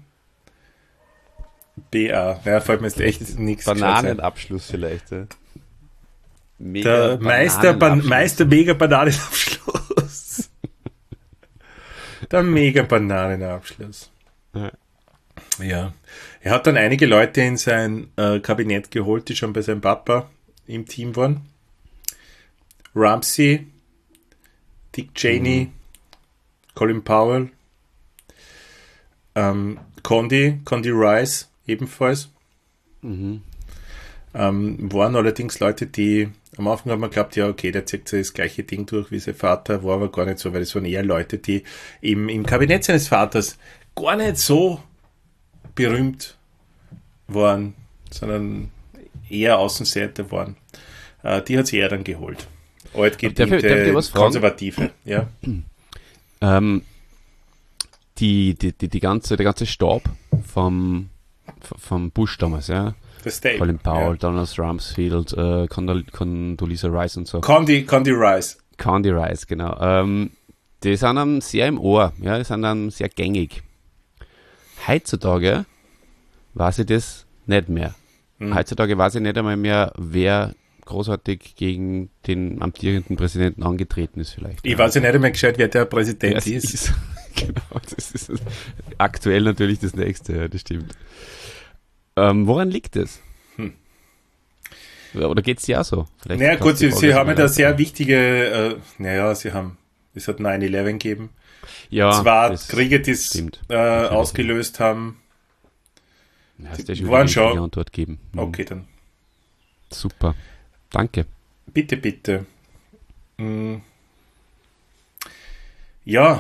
BA. Ja, fällt mir jetzt echt nichts. Bananenabschluss vielleicht. Ja. Der Meister Mega Bananenabschluss. Der Mega Bananenabschluss. Ja. Er hat dann einige Leute in sein Kabinett geholt, die schon bei seinem Papa im Team waren. Ramsey, Dick Cheney, Colin Powell, Condi Rice ebenfalls. Waren allerdings Leute, die am Anfang haben wir geglaubt, ja okay, der zieht das gleiche Ding durch wie sein Vater, war aber gar nicht so, weil es waren eher Leute, die im Kabinett seines Vaters gar nicht so berühmt waren, sondern eher Außenseiter waren. Die hat sie eher dann geholt. Altgediente, Konservative. Ja. Der ganze Stab vom Bush damals, ja. Colin Powell, ja. Donald Rumsfeld, Condoleezza Rice und so. Condi Rice. Condi Rice, genau. Die sind dann sehr im Ohr, ja, die sind dann sehr gängig. Heutzutage weiß ich das nicht mehr. Heutzutage weiß ich nicht einmal mehr, wer großartig gegen den amtierenden Präsidenten angetreten ist vielleicht. Ich weiß ja nicht einmal gescheit, wer der Präsident ist. Genau, das ist aktuell natürlich das Nächste, ja, das stimmt. Woran liegt es? Oder geht es dir auch so? Vielleicht naja gut, sie haben ja da sehr wichtige, es hat 9/11 gegeben. Ja, zwei Kriege, die es ausgelöst haben. Ja, die waren schon. Antwort geben. Okay, dann. Super. Danke. Bitte. Ja,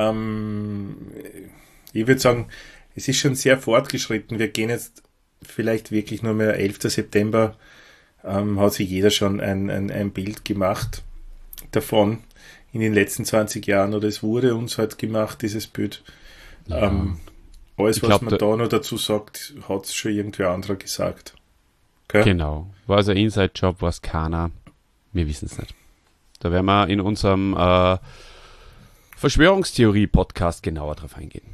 ich würde sagen, es ist schon sehr fortgeschritten. Wir gehen jetzt vielleicht wirklich nur mehr 11. September. Hat sich jeder schon ein Bild gemacht davon in den letzten 20 Jahren, oder es wurde uns halt gemacht, dieses Bild. Ja. Alles, was man da noch dazu sagt, hat es schon irgendwer anderer gesagt. Okay? Genau. War es ein Inside-Job, war es keiner? Wir wissen es nicht. Da werden wir in unserem Verschwörungstheorie-Podcast genauer drauf eingehen.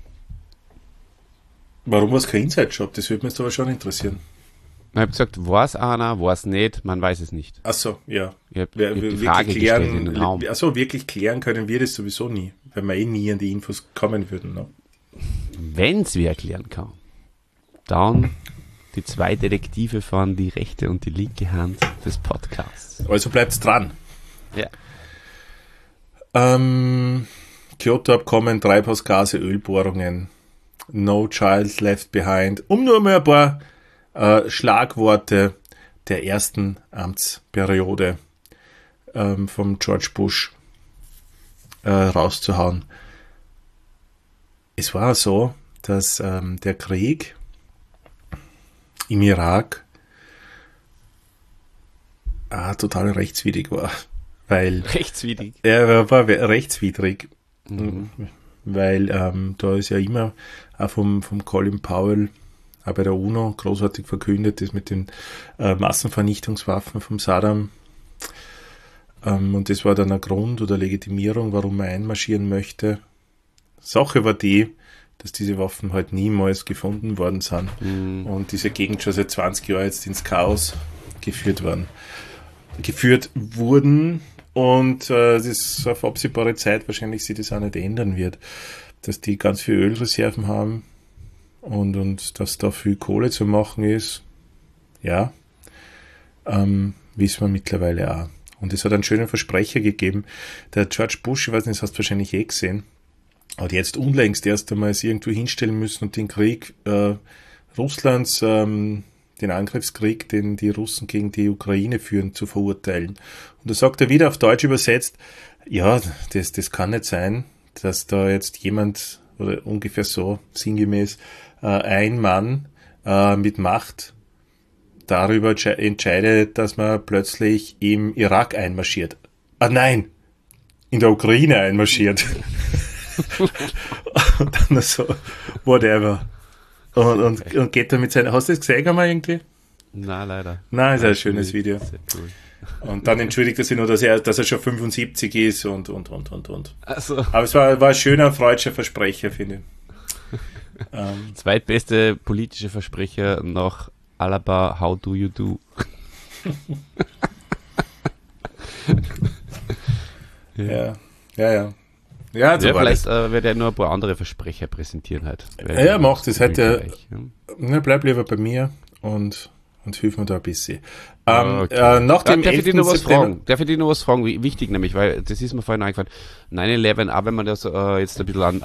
Warum war es kein Inside-Job? Das würde mich jetzt aber schon interessieren. Ich habe gesagt, war es einer, war es nicht, man weiß es nicht. Achso, ja. Ich hab die Frage gestellt in den Raum. Achso, wirklich klären können wir das sowieso nie, weil wir nie an die Infos kommen würden. Ne? Wenn es wer erklären kann, dann die zwei Detektive fahren die rechte und die linke Hand des Podcasts. Also bleibt's dran. Ja. Kyoto-Abkommen, Treibhausgase, Ölbohrungen, No Child Left Behind, um nur mal ein paar Schlagworte der ersten Amtsperiode vom George Bush rauszuhauen. Es war so, dass der Krieg im Irak total rechtswidrig war. Rechtswidrig? Er war rechtswidrig. Weil da ist ja immer auch vom Colin Powell auch bei der UNO großartig verkündet, das mit den Massenvernichtungswaffen vom Saddam. Und das war dann ein Grund oder Legitimierung, warum man einmarschieren möchte. Sache war die, dass diese Waffen halt niemals gefunden worden sind und diese Gegend schon seit 20 Jahren jetzt ins Chaos geführt wurden und das ist auf absehbare Zeit wahrscheinlich sich das auch nicht ändern wird, dass die ganz viel Ölreserven haben und dass da viel Kohle zu machen ist, ja, wissen wir mittlerweile auch. Und es hat einen schönen Versprecher gegeben. Der George Bush, ich weiß nicht, das hast du wahrscheinlich gesehen, hat jetzt unlängst erst einmal es irgendwo hinstellen müssen und den Krieg Russlands, den Angriffskrieg, den die Russen gegen die Ukraine führen, zu verurteilen. Und da sagt er wieder auf Deutsch übersetzt, ja, das kann nicht sein, dass da jetzt jemand, oder ungefähr so sinngemäß, ein Mann mit Macht darüber entscheidet, dass man plötzlich im Irak einmarschiert. Ah nein, in der Ukraine einmarschiert. Und dann so, whatever. Und geht da mit seinen, hast du das gesehen einmal irgendwie? Nein, leider. Nein, ist ein schönes Video. Sehr cool. Und dann entschuldigt er sich nur, dass er schon 75 ist und. Also. Aber es war ein schöner freudscher Versprecher, finde ich. Zweitbeste politische Versprecher nach Alaba, How Do You Do? Ja, so vielleicht wird er nur ein paar andere Versprecher präsentieren halt. Er macht das heute. Ja, bleib lieber bei mir und hilf mir da ein bisschen. Okay. Nach dem Darf ich dir noch was fragen? Wichtig nämlich, weil das ist mir vorhin eingefallen. 9/11, auch wenn man das jetzt ein bisschen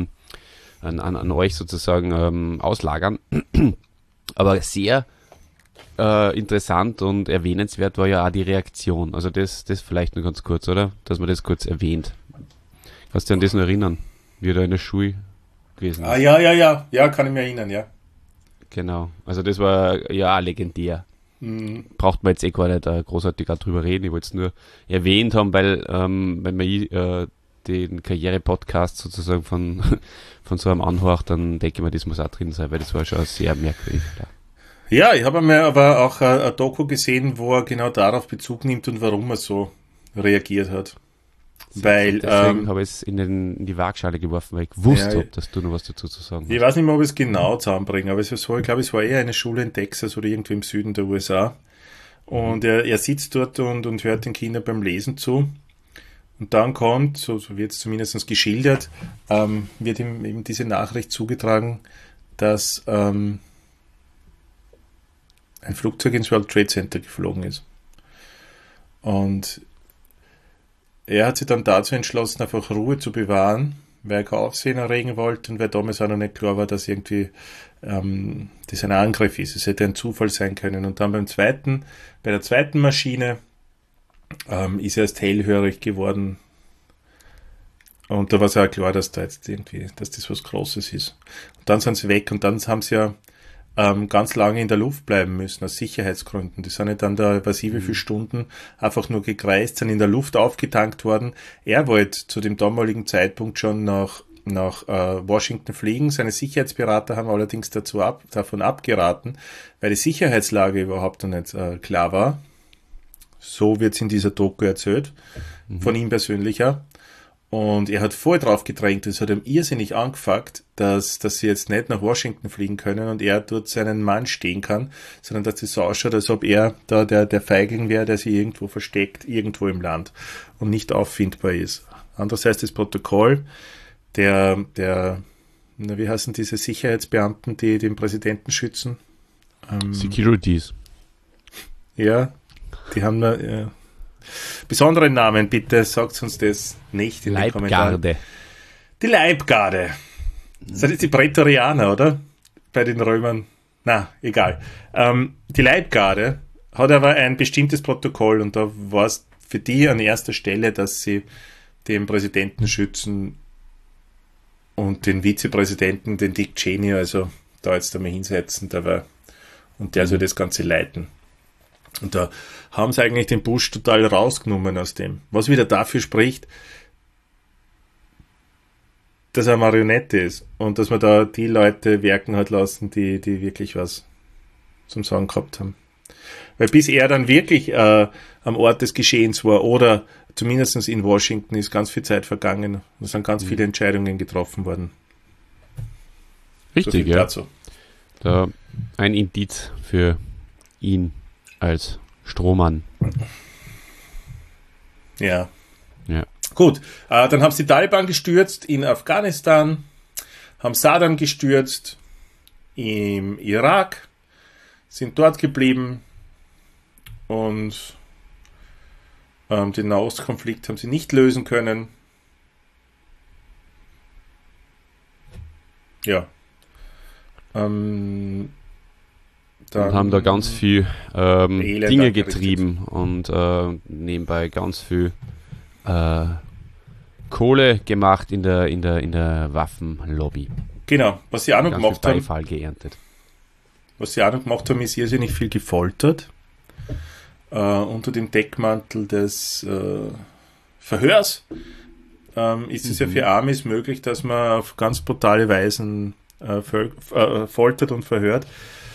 an euch sozusagen auslagern, aber sehr interessant und erwähnenswert war ja auch die Reaktion. Also das vielleicht nur ganz kurz, oder? Dass man das kurz erwähnt. Kannst du dich an das noch erinnern? Wie er da in der Schule gewesen ist. Ah, ja. Ja, kann ich mich erinnern, ja. Genau. Also das war ja auch legendär. Braucht man jetzt gar nicht großartig auch drüber reden. Ich wollte es nur erwähnt haben, weil wenn man den Karriere-Podcast sozusagen von so einem anhört, dann denke ich mir, das muss auch drin sein, weil das war schon sehr merkwürdig. Ja, ich habe mir aber auch ein Doku gesehen, wo er genau darauf Bezug nimmt und warum er so reagiert hat. Weil, deswegen habe ich es in die Waagschale geworfen, weil ich gewusst ja, habe, dass du noch was dazu zu sagen hast. Ich weiß nicht mehr, ob ich es genau zusammenbringe, aber ich glaube, es war eher eine Schule in Texas oder irgendwo im Süden der USA. Und er sitzt dort und hört den Kindern beim Lesen zu. Und dann kommt, so wird es zumindest geschildert, wird ihm eben diese Nachricht zugetragen, dass ein Flugzeug ins World Trade Center geflogen ist. Und er hat sich dann dazu entschlossen, einfach Ruhe zu bewahren, weil er kein Aufsehen erregen wollte und weil damals auch noch nicht klar war, dass irgendwie das ein Angriff ist. Es hätte ein Zufall sein können. Und dann bei der zweiten Maschine ist er erst hellhörig geworden. Und da war es ja klar, dass dass das was Großes ist. Und dann sind sie weg und dann haben sie ja ganz lange in der Luft bleiben müssen, aus Sicherheitsgründen. Die sind ja dann da, weiß ich wie viele Stunden, einfach nur gekreist, sind in der Luft aufgetankt worden. Er wollte zu dem damaligen Zeitpunkt schon nach Washington fliegen. Seine Sicherheitsberater haben allerdings davon abgeraten, weil die Sicherheitslage überhaupt noch nicht klar war. So wird es in dieser Doku erzählt, von ihm persönlich ja. Und er hat voll drauf gedrängt, es hat ihm irrsinnig angefuckt, dass sie jetzt nicht nach Washington fliegen können und er dort seinen Mann stehen kann, sondern dass es so ausschaut, als ob er da der Feigling wäre, der sich irgendwo versteckt, irgendwo im Land und nicht auffindbar ist. Andererseits das Protokoll, wie heißen diese Sicherheitsbeamten, die den Präsidenten schützen? Securities. Ja, die haben da... besondere Namen, bitte sagt uns das nicht in den Kommentaren. Die Leibgarde. Das ist die Prätorianer, oder? Bei den Römern. Na, egal. Die Leibgarde hat aber ein bestimmtes Protokoll und da war es für die an erster Stelle, dass sie den Präsidenten schützen und den Vizepräsidenten, den Dick Cheney, also da jetzt einmal hinsetzen, und der soll das Ganze leiten. Und da haben sie eigentlich den Bush total rausgenommen aus dem. Was wieder dafür spricht, dass er eine Marionette ist und dass man da die Leute werken hat lassen, die wirklich was zum Sagen gehabt haben. Weil bis er dann wirklich am Ort des Geschehens war oder zumindest in Washington ist ganz viel Zeit vergangen. Da sind ganz viele Entscheidungen getroffen worden. Richtig, so ja. Dazu. Da ein Indiz für ihn als Strohmann. Ja. Ja. Gut, dann haben sie die Taliban gestürzt in Afghanistan, haben Saddam gestürzt im Irak, sind dort geblieben und den Nahostkonflikt haben sie nicht lösen können. Ja. Und haben da ganz viel Dinge getrieben und nebenbei ganz viel Kohle gemacht in der Waffenlobby. Genau, was sie auch noch ganz gemacht viel haben. Beifall geerntet. Was sie auch noch gemacht haben, ist irrsinnig viel gefoltert. Unter dem Deckmantel des Verhörs ist es ja für Amis möglich, dass man auf ganz brutale Weisen foltert und verhört.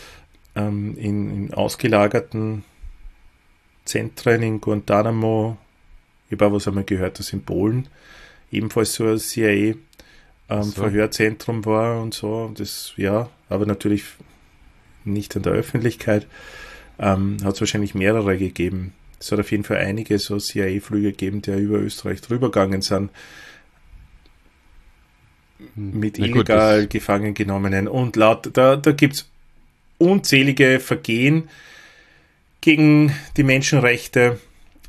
In ausgelagerten Zentren in Guantanamo, ich habe auch was einmal gehört, dass in Polen ebenfalls so ein CIA-Verhörzentrum war und so. Und das, ja, aber natürlich nicht an der Öffentlichkeit. Hat es wahrscheinlich mehrere gegeben. Es hat auf jeden Fall einige so CIA-Flüge gegeben, die über Österreich drüber gegangen sind. Mit illegal gefangen genommenen. Und da gibt es unzählige Vergehen gegen die Menschenrechte.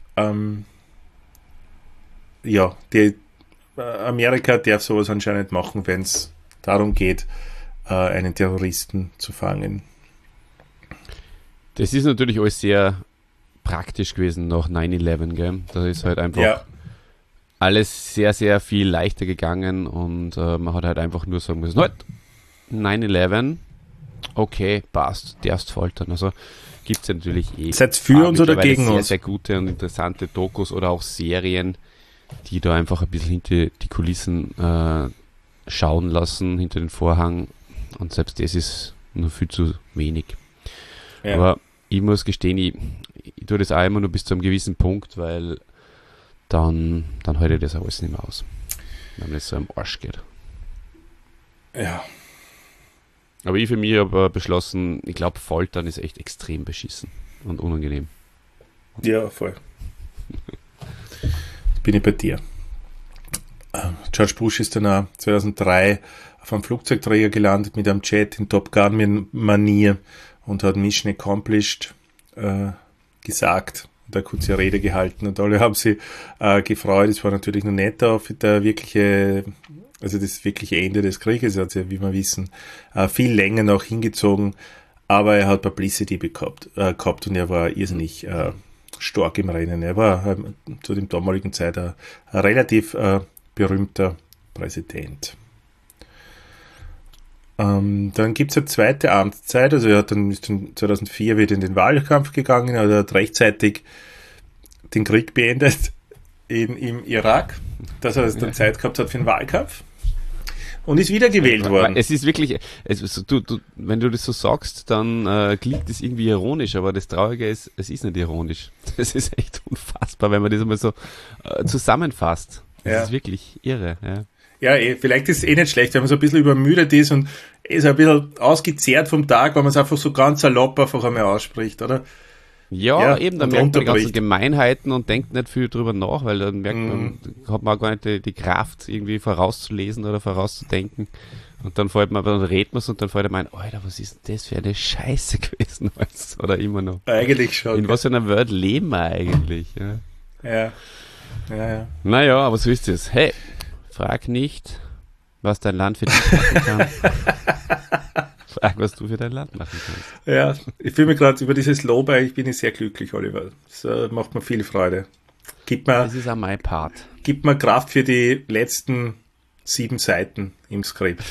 Amerika darf sowas anscheinend machen, wenn es darum geht, einen Terroristen zu fangen. Das ist natürlich alles sehr praktisch gewesen nach 9/11, gell? Da ist halt einfach alles sehr, sehr viel leichter gegangen und man hat halt einfach nur sagen müssen, halt, 9/11, okay, passt, darfst foltern. Also gibt es ja natürlich Seid für uns oder gegen sehr, uns? sehr gute und interessante Dokus oder auch Serien, die da einfach ein bisschen hinter die Kulissen schauen lassen, hinter den Vorhang. Und selbst das ist nur viel zu wenig. Ja. Aber ich muss gestehen, ich tue das auch immer nur bis zu einem gewissen Punkt, weil dann halte ich das alles nicht mehr aus. Wenn es so am Arsch geht. Ja. Aber ich für mich habe beschlossen, ich glaube, Foltern ist echt extrem beschissen und unangenehm. Ja, voll. Bin ich bei dir. George Bush ist dann auch 2003 auf einem Flugzeugträger gelandet mit einem Jet in Top Gun-Manier und hat Mission Accomplished gesagt und eine kurze Rede gehalten und alle haben sich gefreut. Es war natürlich noch nicht auf das wirkliche Ende des Krieges, hat sich, wie wir wissen, viel länger noch hingezogen, aber er hat Publicity gehabt und er war irrsinnig stark im Rennen. Er war zu dem damaligen Zeit ein relativ berühmter Präsident. Dann gibt es eine zweite Amtszeit, also er ist dann 2004 wieder in den Wahlkampf gegangen, er hat rechtzeitig den Krieg beendet im Irak, dass er dann Zeit gehabt hat für den Wahlkampf und ist wiedergewählt worden. Es ist wirklich, wenn du das so sagst, dann klingt das irgendwie ironisch, aber das Traurige ist, es ist nicht ironisch. Das ist echt unfassbar, wenn man das einmal so zusammenfasst. Das ist wirklich irre. Ja, vielleicht ist es nicht schlecht, wenn man so ein bisschen übermüdet ist und ist ein bisschen ausgezehrt vom Tag, weil man es einfach so ganz salopp einfach einmal ausspricht, oder? Ja, eben, dann merkt man die ganzen Gemeinheiten und denkt nicht viel drüber nach, weil dann merkt man, hat man auch gar nicht die Kraft, irgendwie vorauszulesen oder vorauszudenken. Und dann redet man es und dann fällt einem ein, Alter, was ist denn das für eine Scheiße gewesen? Oder immer noch. Eigentlich schon. In was für einer Welt leben wir eigentlich? Ja. Naja, aber so ist es. Hey, frag nicht, was dein Land für dich machen kann. Frag, was du für dein Land machen kannst. Ja, ich fühle mich gerade über dieses Lob, ich bin sehr glücklich, Oliver. Das macht mir viel Freude. Das ist auch mein Part. Gibt mir Kraft für die letzten 7 Seiten im Skript.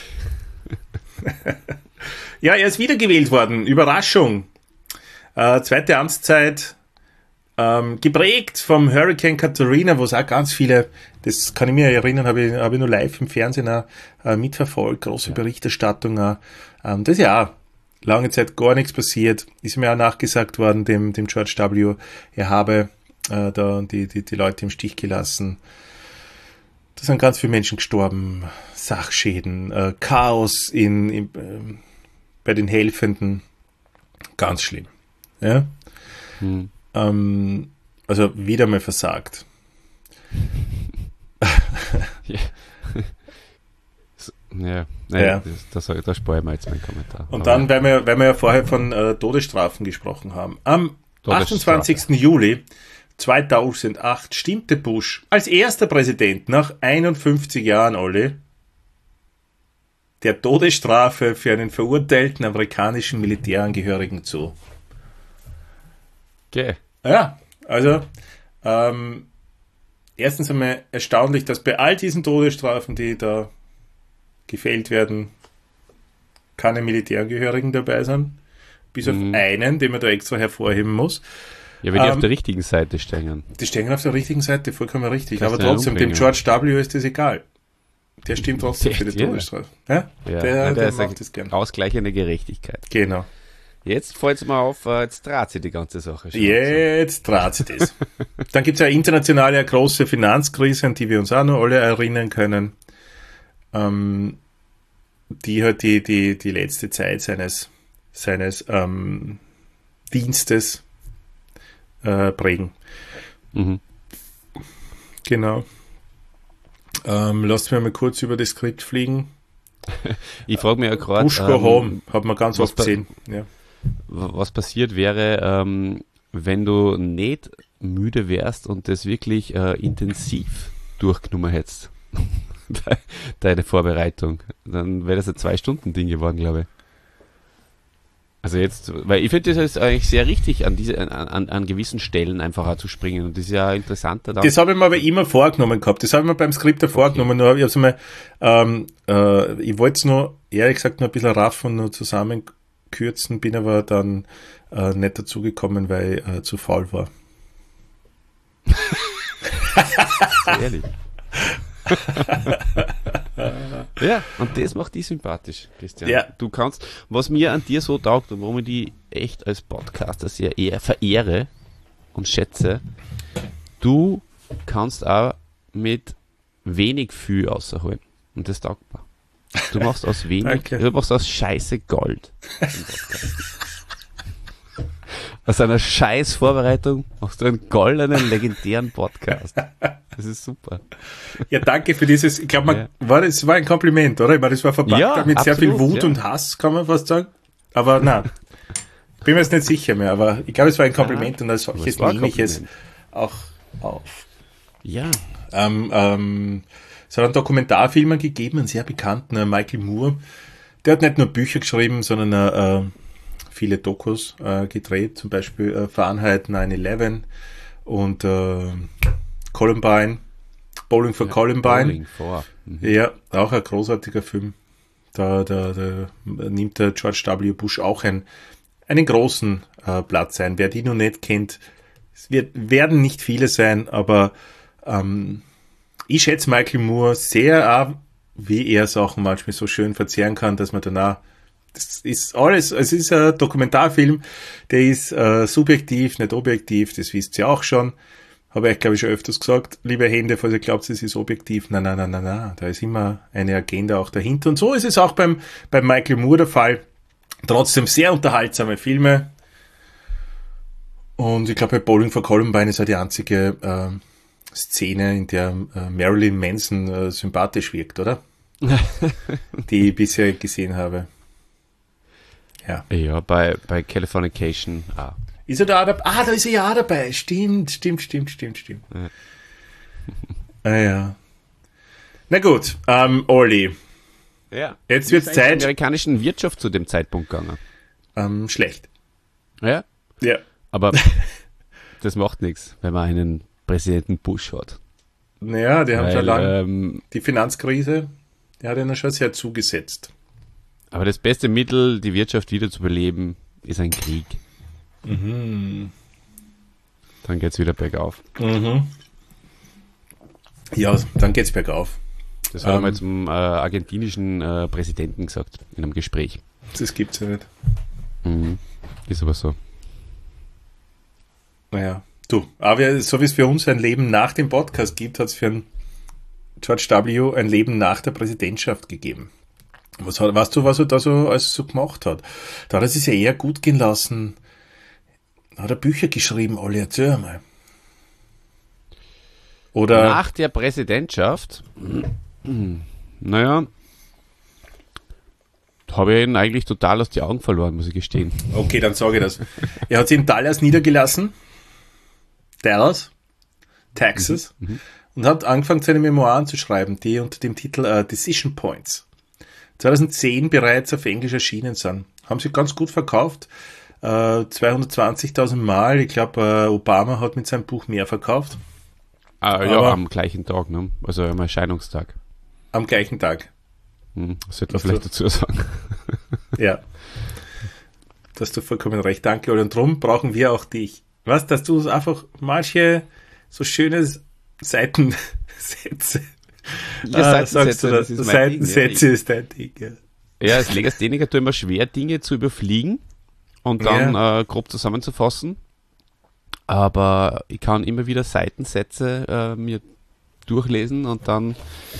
Ja, er ist wiedergewählt worden. Überraschung. Zweite Amtszeit. Geprägt vom Hurricane Katrina, wo es auch ganz viele, das kann ich mir erinnern, habe ich nur live im Fernsehen auch mitverfolgt, große Berichterstattung auch. Das ist ja auch lange Zeit gar nichts passiert. Ist mir auch nachgesagt worden, dem George W., er habe da die Leute im Stich gelassen. Da sind ganz viele Menschen gestorben, Sachschäden, Chaos bei den Helfenden. Ganz schlimm. Ja? Also wieder mal versagt. Da spare ich mir jetzt meinen Kommentar. Und dann, weil wir ja vorher von Todesstrafen gesprochen haben, am 28. Juli 2008 stimmte Bush als erster Präsident nach 51 Jahren, Olli, der Todesstrafe für einen verurteilten amerikanischen Militärangehörigen zu. Okay. Ja, also erstens einmal erstaunlich, dass bei all diesen Todesstrafen, die da gefällt werden, keine Militärangehörigen dabei sind. Bis auf einen, den man da extra hervorheben muss. Ja, wenn die auf der richtigen Seite stehen. Die stehen auf der richtigen Seite, vollkommen richtig. Aber trotzdem, dem George W. ist das egal. Der stimmt trotzdem für die Todesstrafe. Ja? Der macht das gern. Ausgleichende Gerechtigkeit. Genau. Jetzt fällt es mir auf, jetzt dreht sich die ganze Sache schon. Jetzt dreht sich das. Dann gibt es eine internationale große Finanzkrise, an die wir uns auch noch alle erinnern können. Die hat die letzte Zeit seines Dienstes prägen. Genau. Lasst mich mal kurz über das Skript fliegen. Ich frage mich ja gerade. Bush go home, hat man ganz oft gesehen. Ja. Was passiert wäre, wenn du nicht müde wärst und das wirklich intensiv durchgenommen hättest. Deine Vorbereitung. Dann wäre das ein 2-Stunden-Ding geworden, glaube ich. Also jetzt, weil ich finde das ist eigentlich sehr richtig, an gewissen Stellen einfach auch zu springen. Und das ist ja interessanter dann. Das habe ich mir aber immer vorgenommen gehabt. Das habe ich mir beim Skript vorgenommen. Nur, ich wollte es nur, ehrlich gesagt, nur ein bisschen raffen und nur zusammenkürzen, bin aber dann nicht dazugekommen, weil ich zu faul war. Sehr ehrlich. Ja, und das macht dich sympathisch, Christian. Ja. Du kannst, was mir an dir so taugt und warum ich dich echt als Podcaster sehr eher verehre und schätze, du kannst auch mit wenig viel rausholen. Und das taugt mir. Du machst aus wenig, du machst aus Scheiße Gold. Aus einer scheiß Vorbereitung machst du einen goldenen, legendären Podcast. Das ist super. Ja, danke für dieses, ich glaube, das war ein Kompliment, oder? Ich meine, das war verpackt mit sehr viel Wut und Hass, kann man fast sagen. Aber nein, bin mir jetzt nicht sicher mehr, aber ich glaube, es war ein Kompliment und als solches nehme ich es auch auf. Ja. Es hat einen Dokumentarfilmer gegeben, einen sehr bekannten, Michael Moore. Der hat nicht nur Bücher geschrieben, sondern viele Dokus gedreht, zum Beispiel Fahrenheit 9/11 und Columbine, Bowling for Columbine. Bowling for. Ja, auch ein großartiger Film. Da nimmt der George W. Bush auch einen großen Platz ein. Wer die noch nicht kennt, werden nicht viele sein, aber ich schätze Michael Moore sehr, wie er Sachen manchmal so schön verzehren kann, dass man danach, das ist alles, es ist ein Dokumentarfilm, der ist subjektiv, nicht objektiv, das wisst ihr auch schon. Habe ich, glaube ich, schon öfters gesagt, liebe Hände, falls ihr glaubt, es ist objektiv. Nein, da ist immer eine Agenda auch dahinter. Und so ist es auch beim Michael Moore der Fall. Trotzdem sehr unterhaltsame Filme. Und ich glaube, bei Bowling for Columbine ist ja die einzige Szene, in der Marilyn Manson sympathisch wirkt, oder? Die ich bisher gesehen habe. Ja, ja, bei Californication auch. Ist er da dabei? Da ist er ja auch dabei. Stimmt. Ja. Ja. Na gut, Olli. Ja. Jetzt wird es Zeit. Der amerikanischen Wirtschaft zu dem Zeitpunkt gegangen. Schlecht. Ja? Ja. Aber das macht nichts, wenn man einen Präsidenten Bush hat. Naja, die haben schon lange die Finanzkrise, die hat ihnen schon sehr zugesetzt. Aber das beste Mittel, die Wirtschaft wieder zu beleben, ist ein Krieg. Mhm. Dann geht's wieder bergauf. Mhm. Ja, dann geht's bergauf. Das hat er mal zum argentinischen Präsidenten gesagt, in einem Gespräch. Das gibt's ja nicht. Mhm. Ist aber so. Naja, du, aber so wie es für uns ein Leben nach dem Podcast gibt, hat es für einen George W. ein Leben nach der Präsidentschaft gegeben. Weißt du, was er da so alles so gemacht hat? Da hat er sich ja eher gut gehen lassen. Hat er Bücher geschrieben, Olli, erzähl mal. Oder nach der Präsidentschaft, naja, habe ich ihn eigentlich total aus den Augen verloren, muss ich gestehen. Okay, dann sage ich das. Er hat sich in Dallas niedergelassen, Texas, und hat angefangen, seine Memoiren zu schreiben, die unter dem Titel Decision Points 2010 bereits auf Englisch erschienen sind. Haben sie ganz gut verkauft. 220.000 Mal. Ich glaube, Obama hat mit seinem Buch mehr verkauft. Ja, am gleichen Tag, ne? Also am Erscheinungstag. Am gleichen Tag. Das sollte man vielleicht dazu sagen. Ja. Da hast du vollkommen recht. Danke, Olli. Und darum brauchen wir auch dich. Was, dass du einfach manche so schöne Seitensätze sagst du das? Seitensätze ist dein Ding, ja. Ja, als Legastheniker tue ich immer schwer, Dinge zu überfliegen und dann grob zusammenzufassen. Aber ich kann immer wieder Seitensätze mir durchlesen und dann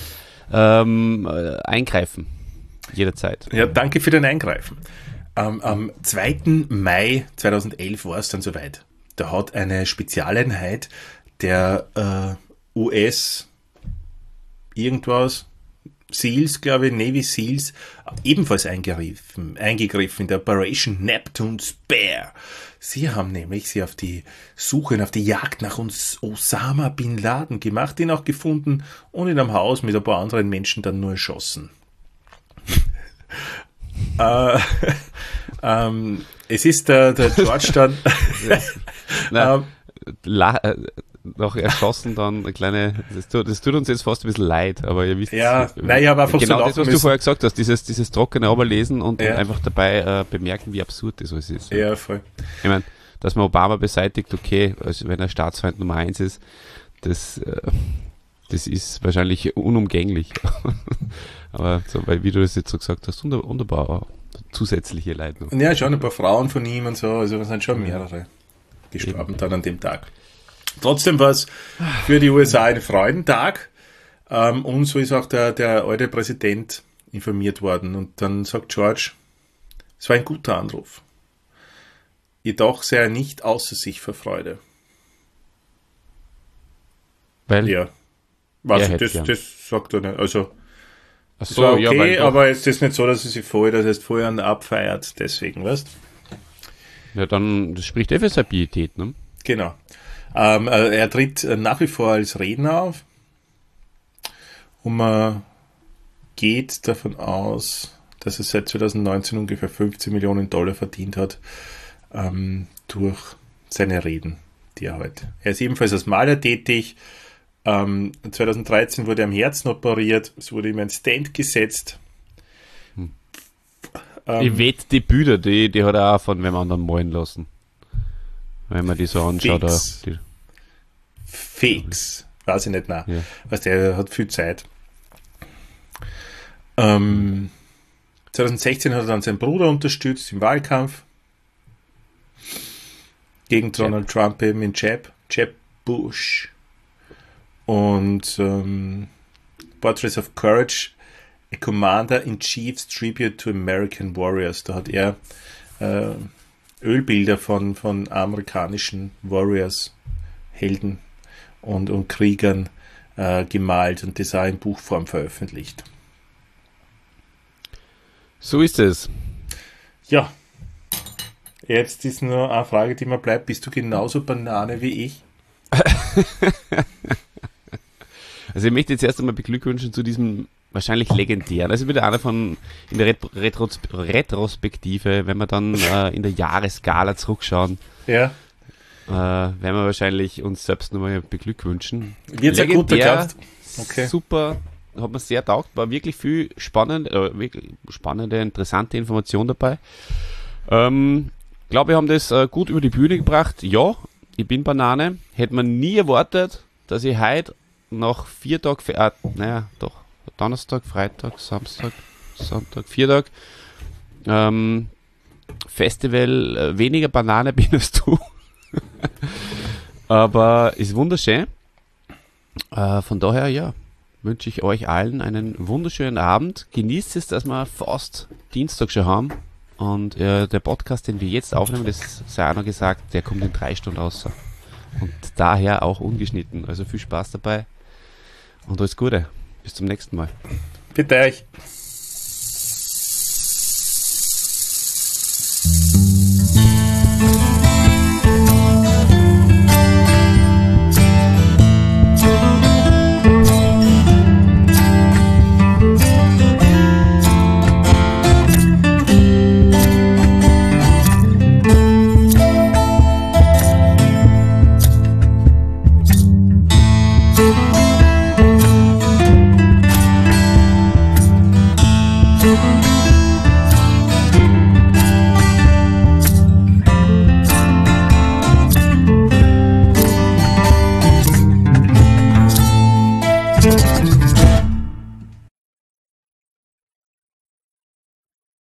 eingreifen. Jederzeit. Ja, danke für dein Eingreifen. Am 2. Mai 2011 war es dann soweit. Da hat eine Spezialeinheit der US irgendwas SEALs, glaube ich, Navy SEALs, ebenfalls eingegriffen in der Operation Neptune Spare. Sie haben nämlich sie auf die Suche und auf die Jagd nach uns Osama Bin Laden gemacht, ihn auch gefunden und in einem Haus mit ein paar anderen Menschen dann nur erschossen. Es ist der George dann noch erschossen, dann eine kleine, das tut uns jetzt fast ein bisschen leid, aber ihr wisst, ja, nein, ich habe einfach genau so das, was du vorher gesagt hast, dieses trockene Oberlesen und Ja. einfach dabei bemerken, wie absurd das alles ist. Ja, voll. Ich meine, dass man Obama beseitigt, okay, also wenn er Staatsfeind Nummer 1 ist, das ist wahrscheinlich unumgänglich. Aber so, weil, wie du das jetzt so gesagt hast, wunderbar, zusätzliche Leid noch. Und ja, schon ein paar Frauen von ihm und so, also es sind schon mehrere gestorben dann an dem Tag. Trotzdem war es für die USA ein Freudentag, und so ist auch der alte Präsident informiert worden. Und dann sagt George, es war ein guter Anruf. Jedoch sei er nicht außer sich vor Freude. Weil, Ja. Was, hätte das, gern. das sagt er nicht. Also, ach es war okay, ja, weil doch, aber es ist nicht so, dass er sich vorher abfeiert, deswegen, weißt du? ja, dann, das spricht für seine Pietät, ne? Genau. Er tritt nach wie vor als Redner auf und man geht davon aus, dass er seit 2019 ungefähr 15 Millionen Dollar verdient hat durch seine Reden, die er hält. Er ist ebenfalls als Maler tätig. 2013 wurde er am Herzen operiert, es wurde ihm ein Stent gesetzt. Ich wette, die Bilder, die hat er auch von wem anderen malen lassen. Wenn man die so anschaut. Fix. Weiß ich nicht, nein. Ja. Weißt du, er hat viel Zeit. 2016 hat er dann seinen Bruder unterstützt im Wahlkampf gegen Donald Trump eben in Jeb Bush. Und Portraits of Courage, a Commander-in-Chief's Tribute to American Warriors. Da hat er Ölbilder von amerikanischen Warriors, Helden und Kriegern gemalt und das auch in Buchform veröffentlicht. So ist es. Ja, jetzt ist nur eine Frage, die mir bleibt. Bist du genauso Banane wie ich? Also ich möchte jetzt erst einmal beglückwünschen zu diesem wahrscheinlich legendären, also wieder einer von in der Retrospektive, wenn wir dann in der Jahresgala zurückschauen, Ja. werden wir wahrscheinlich uns selbst nochmal beglückwünschen. Wird sehr gut geklappt. Okay. Super, hat mir sehr taugt, war wirklich viel wirklich spannende, interessante Information dabei. Glaube, wir haben das gut über die Bühne gebracht. Ja, ich bin Banane. Hätte man nie erwartet, dass ich heute nach 4 Tagen, Donnerstag, Freitag, Samstag, Sonntag, 4 Tage, Festival weniger Banane bin als du. Aber ist wunderschön. Von daher, ja, wünsche ich euch allen einen wunderschönen Abend. Genießt es, dass wir fast Dienstag schon haben. Und der Podcast, den wir jetzt aufnehmen, das sei auch noch gesagt, der kommt in 3 Stunden raus. Und daher auch ungeschnitten. Also viel Spaß dabei und alles Gute. Bis zum nächsten Mal. Bitte euch.